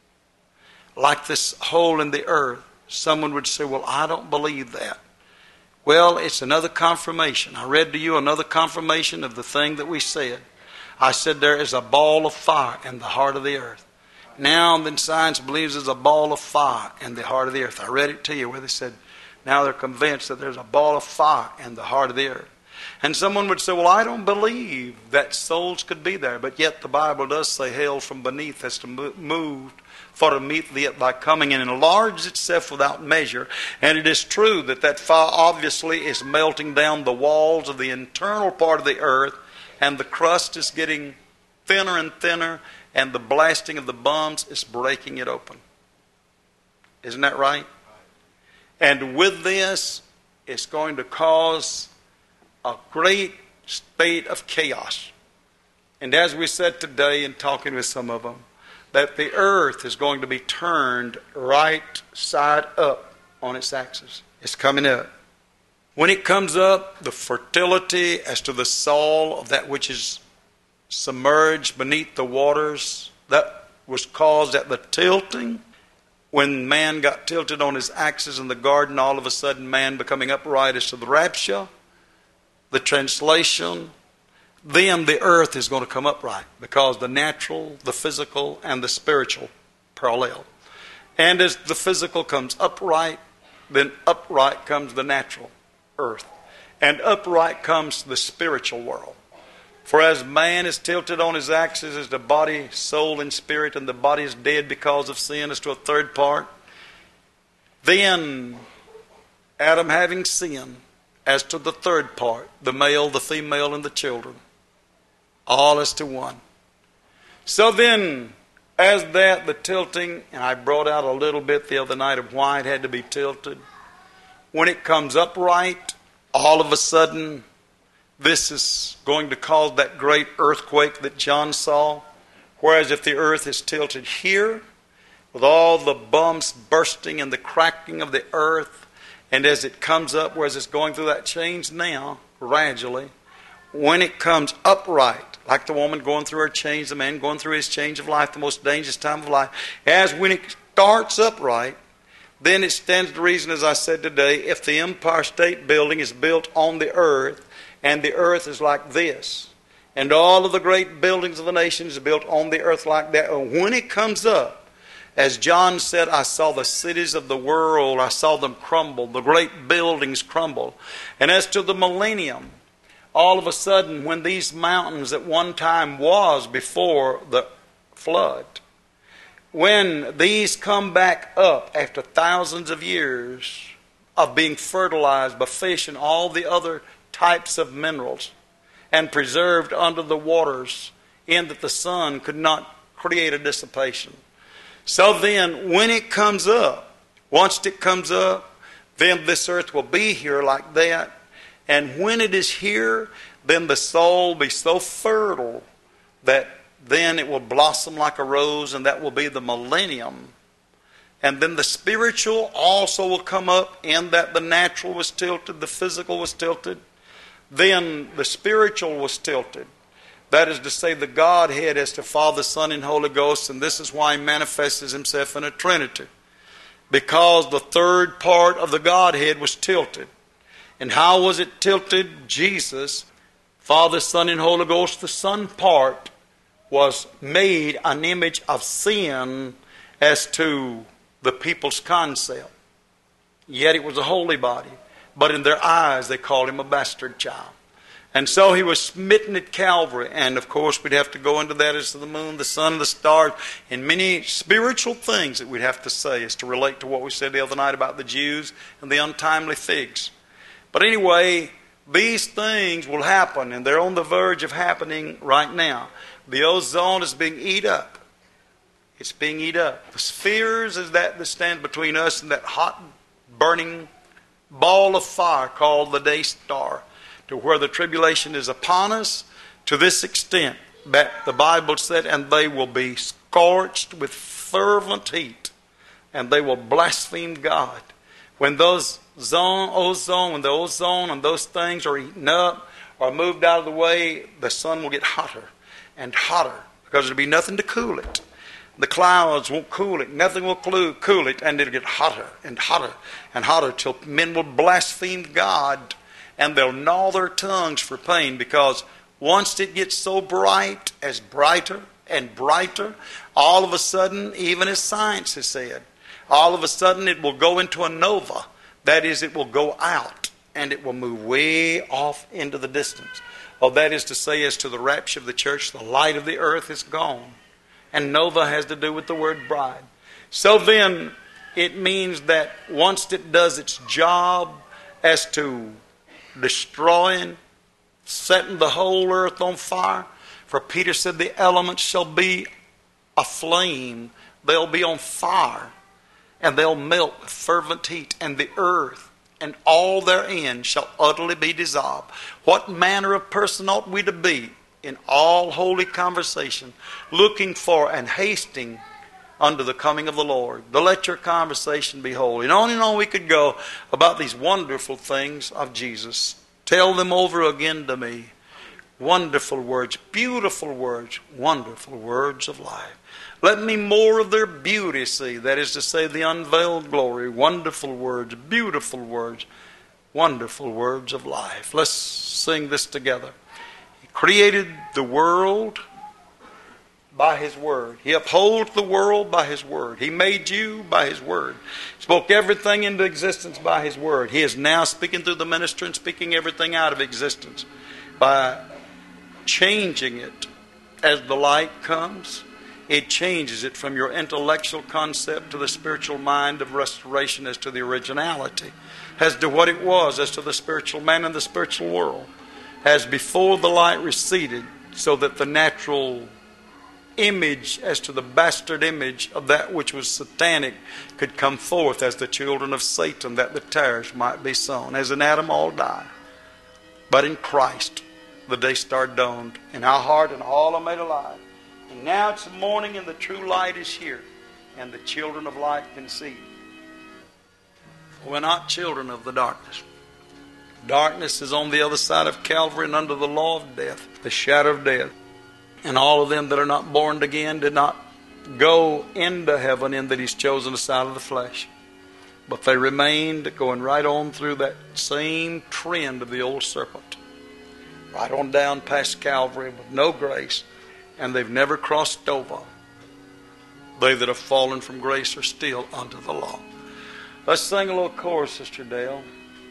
Speaker 1: Like this hole in the earth. Someone would say, well, I don't believe that. Well, it's another confirmation. I read to you another confirmation of the thing that we said. I said there is a ball of fire in the heart of the earth. Now then science believes there's a ball of fire in the heart of the earth. I read it to you where they said now they're convinced that there's a ball of fire in the heart of the earth. And someone would say, well, I don't believe that souls could be there. But yet the Bible does say hell from beneath has to move for to meet thee at thy coming, and enlarges itself without measure. And it is true that that fire obviously is melting down the walls of the internal part of the earth, and the crust is getting thinner and thinner, and the blasting of the bombs is breaking it open. Isn't that right? And with this, it's going to cause a great state of chaos. And as we said today in talking with some of them, that the earth is going to be turned right side up on its axis. It's coming up. When it comes up, the fertility as to the soil of that which is submerged beneath the waters, that was caused at the tilting. When man got tilted on his axis in the garden, all of a sudden man becoming upright as to the rapture, the translation, then the earth is going to come upright, because the natural, the physical, and the spiritual parallel. And as the physical comes upright, then upright comes the natural earth. And upright comes the spiritual world. For as man is tilted on his axis as the body, soul, and spirit, and the body is dead because of sin as to a third part, then Adam having sinned as to the third part, the male, the female, and the children, all as to one. So then, as that, the tilting, and I brought out a little bit the other night of why it had to be tilted. When it comes upright, all of a sudden, this is going to cause that great earthquake that John saw. Whereas if the earth is tilted here, with all the bumps bursting and the cracking of the earth, and as it comes up, whereas it's going through that change now, gradually, when it comes upright, like the woman going through her change, the man going through his change of life, the most dangerous time of life, as when it starts upright, then it stands to reason, as I said today, if the Empire State Building is built on the earth, and the earth is like this, and all of the great buildings of the nations are built on the earth like that, and when it comes up, as John said, I saw the cities of the world, I saw them crumble, the great buildings crumble. And as to the millennium, all of a sudden, when these mountains at one time was before the flood, when these come back up after thousands of years of being fertilized by fish and all the other types of minerals and preserved under the waters, in that the sun could not create a dissipation. So then, when it comes up, once it comes up, then this earth will be here like that. And when it is here, then the soul will be so fertile that then it will blossom like a rose, and that will be the millennium. And then the spiritual also will come up, in that the natural was tilted, the physical was tilted. Then the spiritual was tilted. That is to say, the Godhead as to Father, Son, and Holy Ghost. And this is why He manifests Himself in a Trinity. Because the third part of the Godhead was tilted. And how was it tilted? Jesus, Father, Son, and Holy Ghost, the Son part was made an image of sin as to the people's concept. Yet it was a holy body. But in their eyes they called Him a bastard child. And so He was smitten at Calvary. And of course we'd have to go into that as to the moon, the sun, the stars, and many spiritual things that we'd have to say as to relate to what we said the other night about the Jews and the untimely figs. But anyway, these things will happen, and they're on the verge of happening right now. The ozone is being eat up. It's being eat up. The spheres is that that stands between us and that hot, burning ball of fire called the day star, to where the tribulation is upon us, to this extent that the Bible said, and they will be scorched with fervent heat, and they will blaspheme God. When those zone, ozone, when the ozone and those things are eaten up or moved out of the way, the sun will get hotter and hotter, because there'll be nothing to cool it. The clouds won't cool it. Nothing will cool it, and it'll get hotter and hotter and hotter till men will blaspheme God, and they'll gnaw their tongues for pain, because once it gets so bright, as brighter and brighter, all of a sudden, even as science has said, all of a sudden it will go into a nova. That is, it will go out, and it will move way off into the distance. Oh, that is to say, as to the rapture of the church, the light of the earth is gone. And nova has to do with the word bride. So then, it means that once it does its job as to destroying, setting the whole earth on fire, for Peter said the elements shall be aflame. They'll be on fire, and they'll melt with fervent heat, and the earth and all therein shall utterly be dissolved. What manner of person ought we to be in all holy conversation, looking for and hasting unto the coming of the Lord? But let your conversation be holy. And on and on we could go about these wonderful things of Jesus. Tell them over again to me. Wonderful words, beautiful words, wonderful words of life. Let me more of their beauty see, that is to say, the unveiled glory. Wonderful words, beautiful words, wonderful words of life. Let's sing this together. He created the world by His Word. He upholds the world by His Word. He made you by His Word. Spoke everything into existence by His Word. He is now speaking through the minister and speaking everything out of existence by changing it as the light comes. It changes it from your intellectual concept to the spiritual mind of restoration as to the originality, as to what it was, as to the spiritual man and the spiritual world, as before the light receded, so that the natural image as to the bastard image of that which was satanic could come forth as the children of Satan, that the tares might be sown. As in Adam all die, but in Christ the day star dawned in our heart, and all are made alive. And now it's the morning, and the true light is here, and the children of light can see. We're not children of the darkness. Darkness is on the other side of Calvary and under the law of death, the shadow of death. And all of them that are not born again did not go into heaven in that He's chosen us out of the flesh. But they remained going right on through that same trend of the old serpent. Right on down past Calvary with no grace. And they've never crossed over. They that have fallen from grace are still under the law. Let's sing a little chorus, Sister Dale.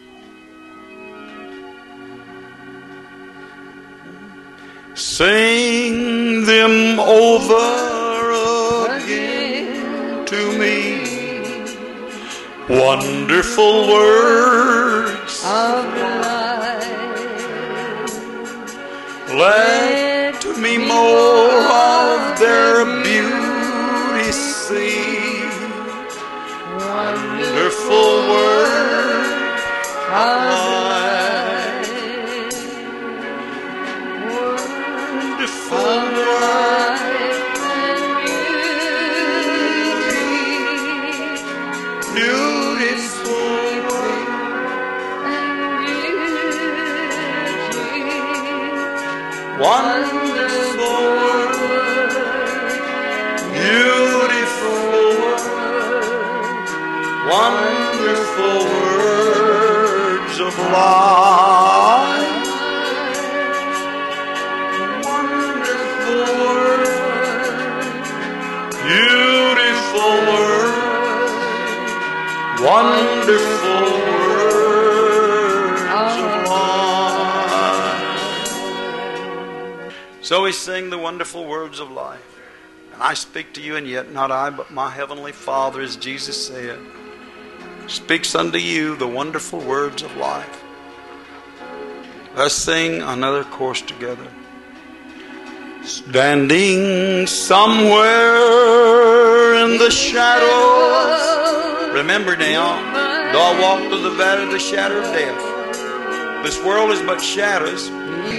Speaker 1: Sing them over again to me, wonderful words of life. Let to me more of their beauty see, wonderful words of life, wonderful life and beauty, beautiful and beauty, wonderful word, beautiful word, wonderful words of life, wonderful word, beautiful word, wonderful words of life. So we sing the wonderful words of life. And I speak to you, and yet not I, but my heavenly Father, as Jesus said, speaks unto you the wonderful words of life. Let's sing another chorus together. Standing somewhere in the shadows. Remember now, though I walk through the valley of the shadow of death, this world is but shadows.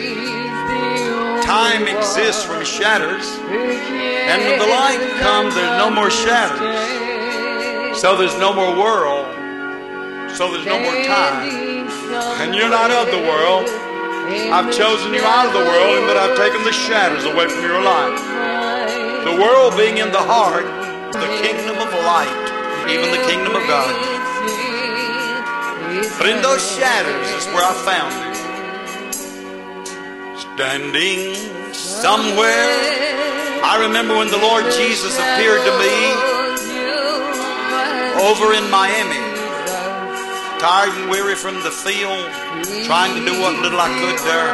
Speaker 1: Time exists from shadows, and when the light comes, there's no more shadows. So there's no more world, so there's no more time. And you're not of the world. I've chosen you out of the world, and that I've taken the shadows away from your life. The world being in the heart, the kingdom of light, even the kingdom of God. But in those shadows is where I found you. Standing somewhere. I remember when the Lord Jesus appeared to me over in Miami, tired and weary from the field, trying to do what little I could there.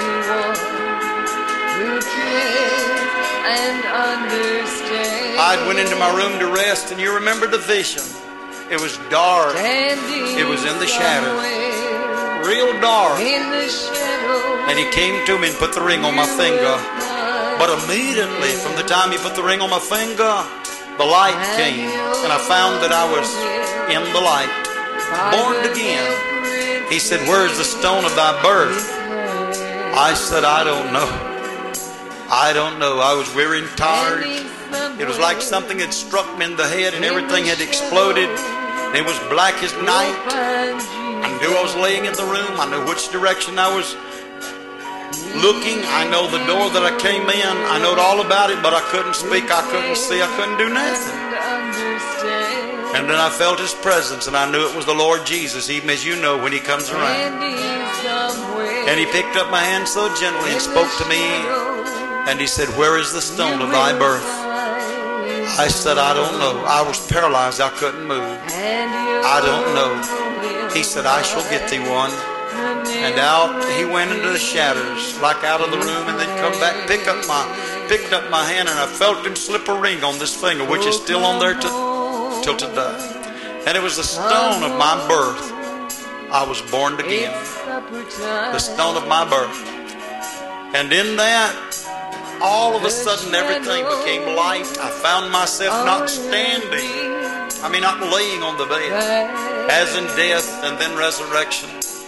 Speaker 1: I went into my room to rest, and you remember the vision. It was dark. It was in the shadow. Real dark. And He came to me and put the ring on my finger. But immediately, from the time He put the ring on my finger, the light came. And I found that I was in the light. born again. He said, where's the stone of thy birth? I said, I don't know. I don't know. I was weary and tired. It was like something had struck me in the head and everything had exploded. It was black as night. I knew I was laying in the room. I knew which direction I was looking. I know the door that I came in. I knowed all about it, but I couldn't speak. I couldn't see. I couldn't do nothing. And then I felt His presence, and I knew it was the Lord Jesus, even as you know when He comes around. And He picked up my hand so gently and spoke to me, and He said, where is the stone of thy birth? I said, I don't know. I was paralyzed. I couldn't move. I don't know. He said, I shall get thee one. And out He went into the shadows, like out of the room, and then come back, pick up my, picked up my hand, and I felt Him slip a ring on this finger, which is still on there to, till today. And it was the stone of my birth. I was born again. The stone of my birth. And in that, all of a sudden everything became light. I found myself not standing. I mean, not laying on the bed. As in death and then resurrection.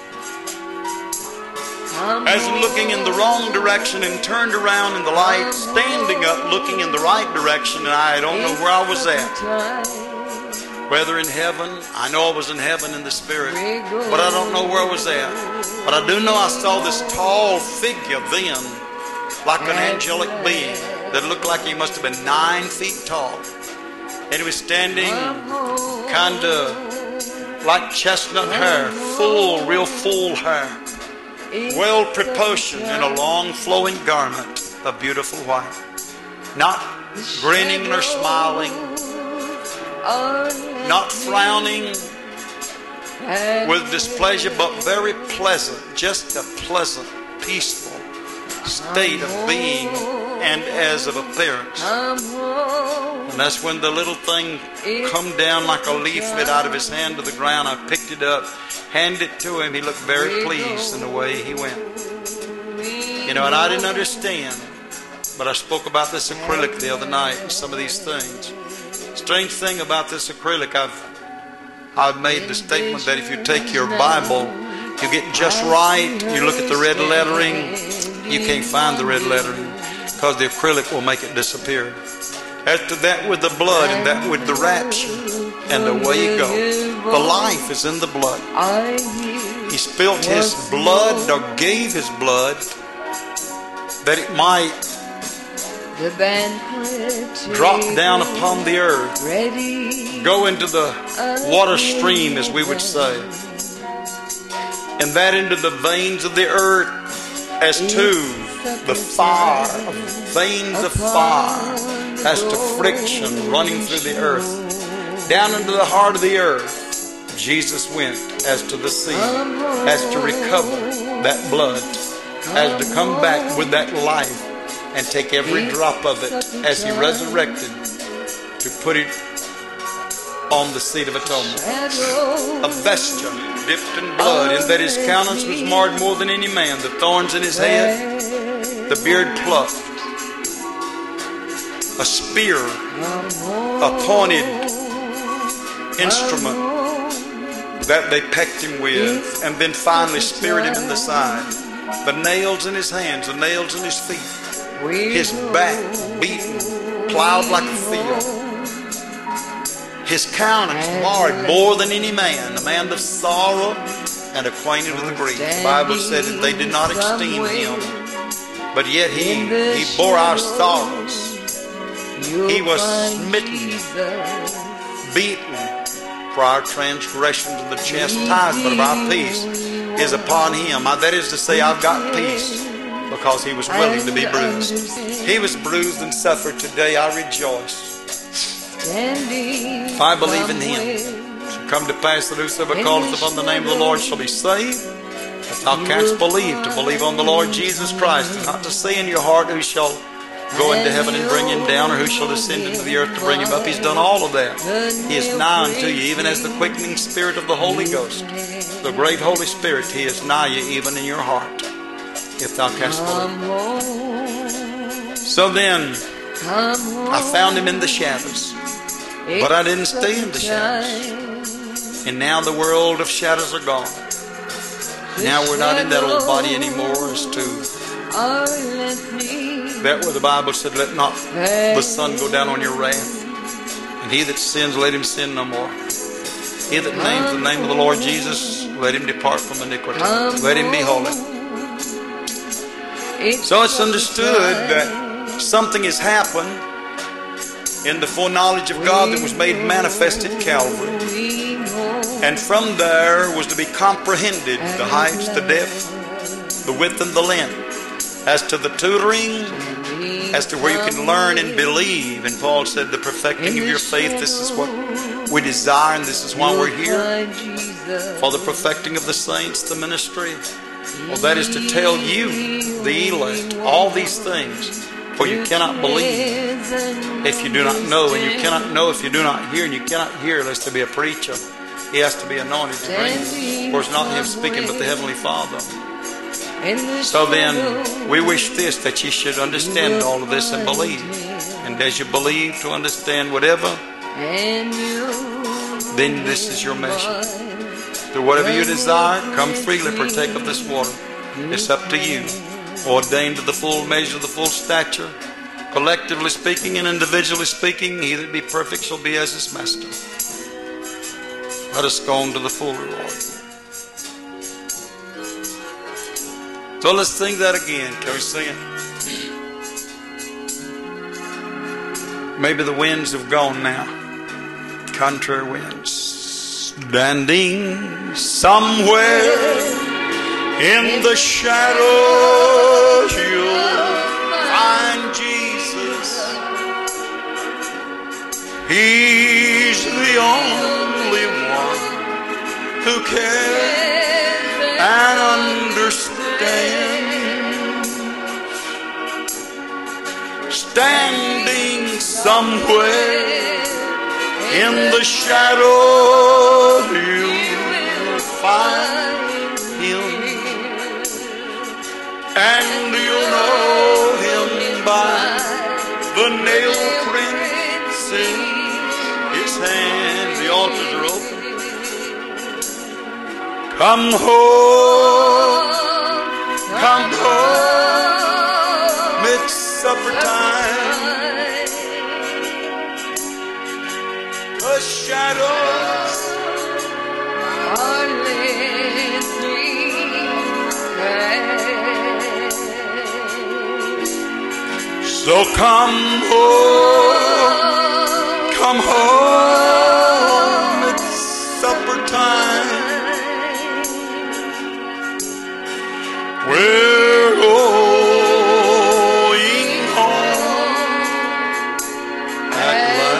Speaker 1: As in looking in the wrong direction and turned around in the light, standing up, looking in the right direction, and I don't know where I was at. Whether in heaven, I know I was in heaven in the Spirit, but I don't know where I was at. But I do know I saw this tall figure then, like an angelic being, that looked like he must have been nine feet tall. And he was standing kind of like chestnut hair, full, real full hair. Well proportioned in a long flowing garment of beautiful white. Not grinning nor smiling. Not frowning with displeasure, but very pleasant. Just a pleasant, peaceful state of being and as of appearance. And that's when the little thing come down like a leaflet out of his hand to the ground. I picked it up, handed it to him. He looked very pleased in the way he went. You know, and I didn't understand, but I spoke about this acrylic the other night and some of these things. Strange thing about this acrylic, I've I've made the statement that if you take your Bible, you get just right, you look at the red lettering, you can't find the red lettering because the acrylic will make it disappear. After that with the blood and that with the rapture, and away you go. The life is in the blood. He spilt His blood or gave His blood that it might drop down upon the earth, go into the water stream, as we would say, and that into the veins of the earth, as to the fire, veins of fire, as to friction running through the earth, down into the heart of the earth. Jesus went as to the sea, as to recover that blood, as to come back with that life and take every drop of it as He resurrected to put it on the seat of atonement. A vesture dipped in blood, in that His countenance was marred more than any man, the thorns in His head, the beard plucked, a spear, a pointed instrument that they pecked Him with, and then finally speared Him in the side. The nails in His hands, the nails in His feet, His back beaten, plowed like a field. His countenance marred more than any man, a man of sorrow and acquainted with the grief. The Bible said that they did not esteem Him, but yet He, he bore our sorrows. He was smitten, beaten for our transgressions, and the chastisement of our peace is upon Him. That is to say, I've got peace because He was willing to be bruised. He was bruised and suffered. Today I rejoice. If I believe in Him, it shall come to pass that whosoever calleth upon the name of the Lord shall be saved. If thou canst believe, to believe on the Lord Jesus Christ, and not to say in your heart who shall go into heaven and bring Him down, or who shall descend into the earth to bring Him up. He's done all of that. He is nigh unto you, even as the quickening Spirit of the Holy Ghost, the great Holy Spirit. He is nigh you, even in your heart, if thou canst believe. So then, I found Him in the shadows, but I didn't stay in the shadows. And now the world of shadows are gone. Now we're not in that old body anymore as to that where the Bible said, let not the sun go down on your wrath. And he that sins, let him sin no more. He that names the name of the Lord Jesus, let him depart from iniquity. Let him be holy. So it's understood that something has happened in the foreknowledge of God that was made manifest at Calvary. And from there was to be comprehended the heights, the depth, the width, and the length. As to the tutoring, as to where you can learn and believe. And Paul said the perfecting of your faith, this is what we desire, and this is why we're here. For the perfecting of the saints, the ministry. Well, that is to tell you, the elect, all these things. For you cannot believe if you do not know, and you cannot know if you do not hear, and you cannot hear unless there be a preacher. He has to be anointed to bring it. For it's not him speaking, but the Heavenly Father. So then, we wish this, that you should understand all of this and believe. And as you believe to understand whatever, then this is your measure. Through whatever you desire, come freely, partake of this water. It's up to you. Ordained to the full measure, the full stature, collectively speaking and individually speaking, he that be perfect shall be as his master. Let us go on to the full reward. So let's sing that again. Can we sing it? Maybe the winds have gone now. Contrary winds. Standing somewhere in the shadows, you'll find Jesus. He's the only one who cares and understands. Standing somewhere in the shadow, you'll find him, and you'll know him by the nail prints in his hands. The altars are open. Come home, come home, it's supper time. The shadows are lifting. So come home, come home, it's supper time. We're going home at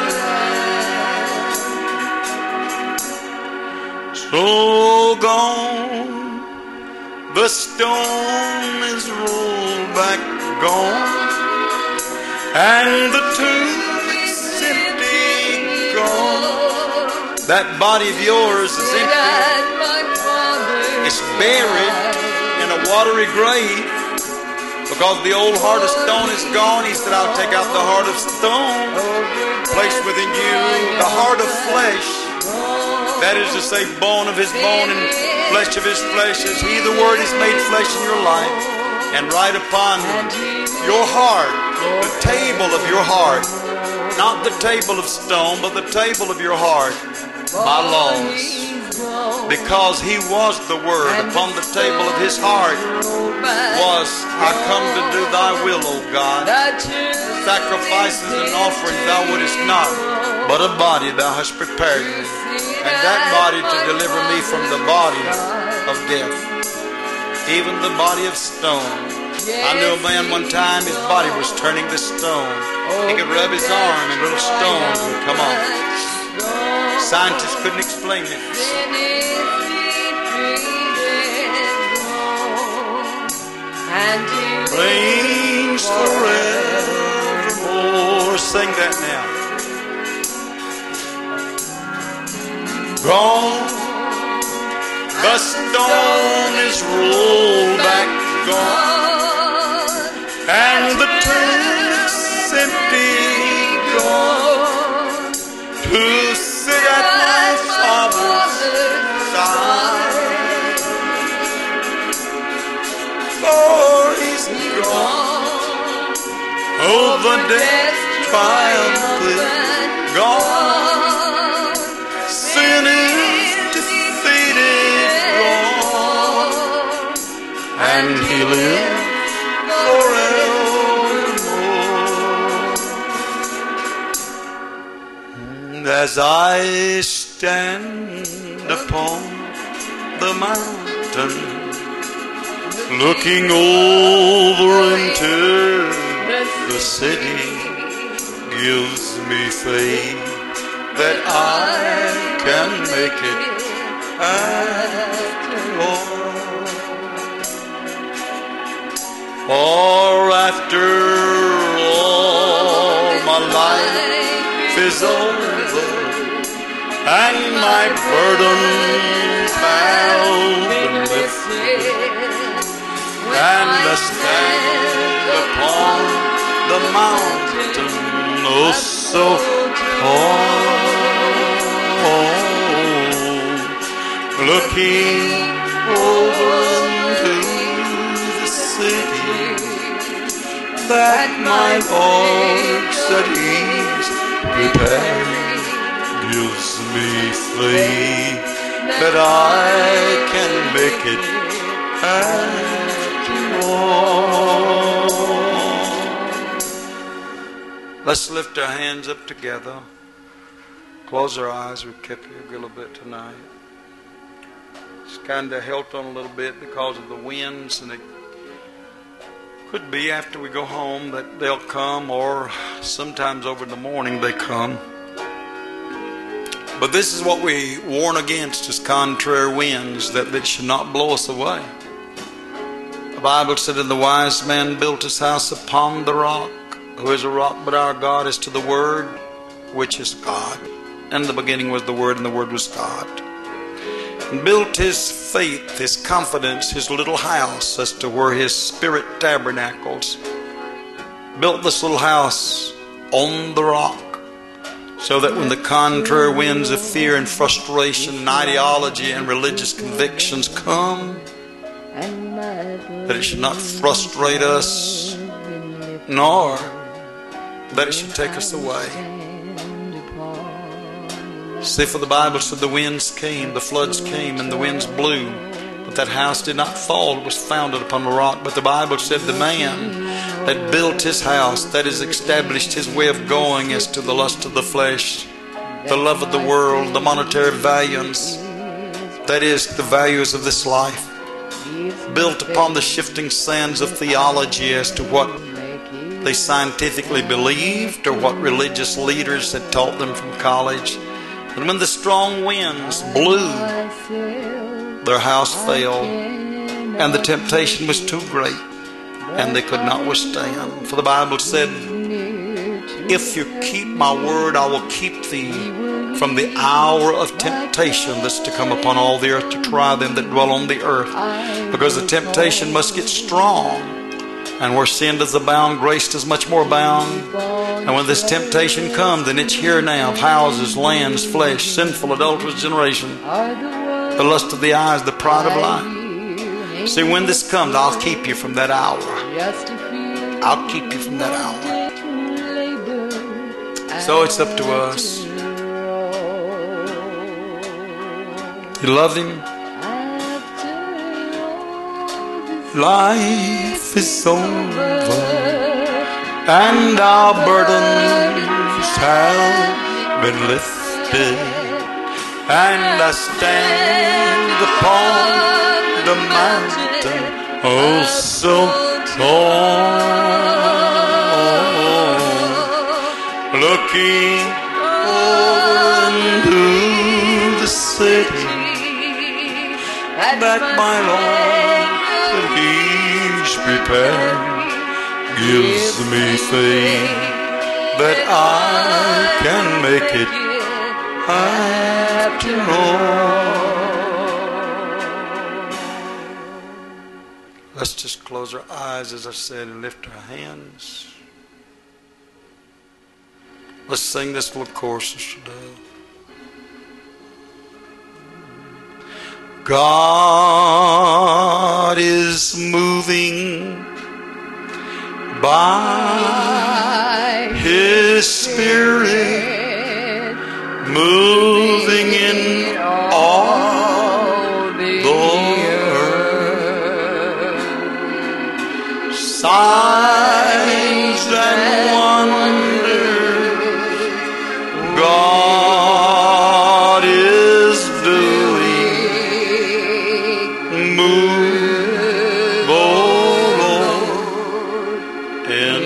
Speaker 1: last. So gone, the stone is rolled back, gone, and the tomb is empty, gone. That body of yours is empty. It's buried in a watery grave, because the old heart of stone is gone. He said, I'll take out the heart of stone, place within you the heart of flesh. That is to say, bone of his bone and flesh of his flesh. As he, the word, is made flesh in your life, and write upon your heart the table of your heart, not the table of stone, but the table of your heart, my laws. Because he was the word, upon the table of his heart was, I come to do thy will, O God. Sacrifices and offerings thou wouldest not, but a body thou hast prepared me, and that body to deliver me from the body of death, even the body of stone. I knew a man one time, his body was turning to stone. He could rub his arm and little stones would come off. Scientists couldn't explain it. Reigns forevermore. Sing that now. Gone, the stone is rolled back, gone, and the tomb is empty, gone. To sit at my Father's over death triumphant, gone. Sin is defeated, gone, and He lives forevermore. As I stand upon the mountain, looking over into the city, gives me faith that I can make it after all. For after all my life is over, and my burdens have been lifted, and I stand upon the mountain, oh so tall, looking over into the city that my Lord said He's prepared, gives me faith that I can make it after all. Let's lift our hands up together. Close our eyes. We've kept you a little bit tonight. It's kind of helped on a little bit because of the winds, and it could be after we go home that they'll come, or sometimes over in the morning they come. But this is what we warn against, is contrary winds, that they should not blow us away. The Bible said, and the wise man built his house upon the rock. Who is a rock but our God? Is to the Word, which is God. And in the beginning was the Word, and the Word was God. And built his faith, his confidence, his little house as to where his spirit tabernacles. Built this little house on the rock, so that when the contrary winds of fear and frustration and ideology and religious convictions come, that it should not frustrate us, nor that it should take us away. See, for the Bible said the winds came, the floods came, and the winds blew, but that house did not fall. It was founded upon the rock. But the Bible said the man that built his house, that is established his way of going as to the lust of the flesh, the love of the world, the monetary values, that is the values of this life, built upon the shifting sands of theology as to what they scientifically believed or what religious leaders had taught them from college. And when the strong winds blew, their house fell, and the temptation was too great, and they could not withstand. For the Bible said, if you keep my word, I will keep thee from the hour of temptation that's to come upon all the earth to try them that dwell on the earth. Because the temptation must get strong. And where sin does abound, grace does much more abound. And when this temptation comes, then it's here now, of houses, lands, flesh, sinful, adulterous generation, the lust of the eyes, the pride of life. See, when this comes, I'll keep you from that hour. I'll keep you from that hour. So it's up to us. You love Him? Life is over, and our burdens have been lifted, and I stand upon the mountain, oh so tall, looking over into the city that my Lord that He's prepared, gives me faith that I can make it after all. Let's just close our eyes, as I said, and lift our hands. Let's sing this little chorus today. God is moving by His Spirit moving in all the earth. Signs and wonders God is doing. Move, oh Lord, in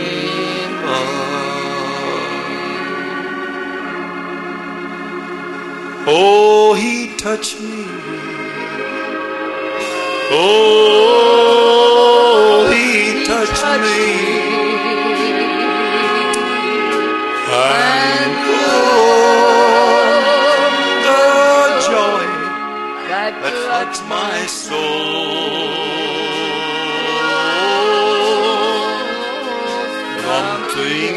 Speaker 1: us. Oh, He touched me. Oh, He touched me. And oh, the joy that floods my soul. Something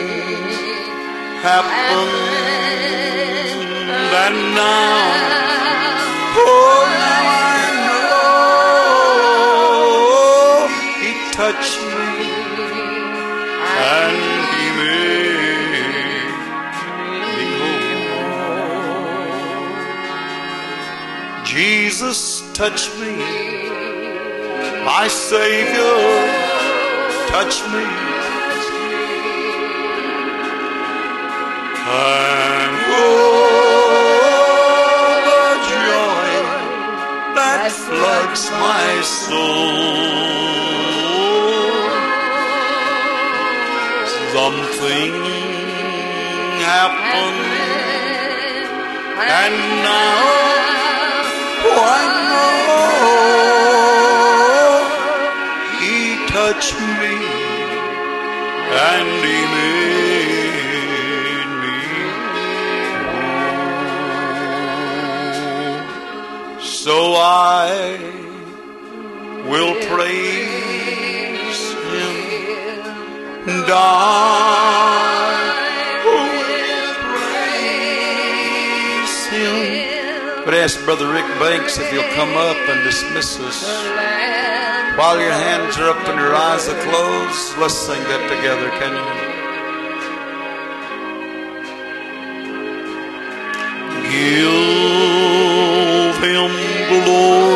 Speaker 1: happened, and now, oh, now I know He touched me, and He made me whole. Jesus touched me, my Savior touched me. And oh, the joy that floods my soul. Something happened, and now oh, I know He touched me, and He made me whole. So I will praise Him, and I will praise Him. But ask Brother Rick Banks if he'll come up and dismiss us. While your hands are up and your eyes are closed, let's sing that together, can you? Give Him glory.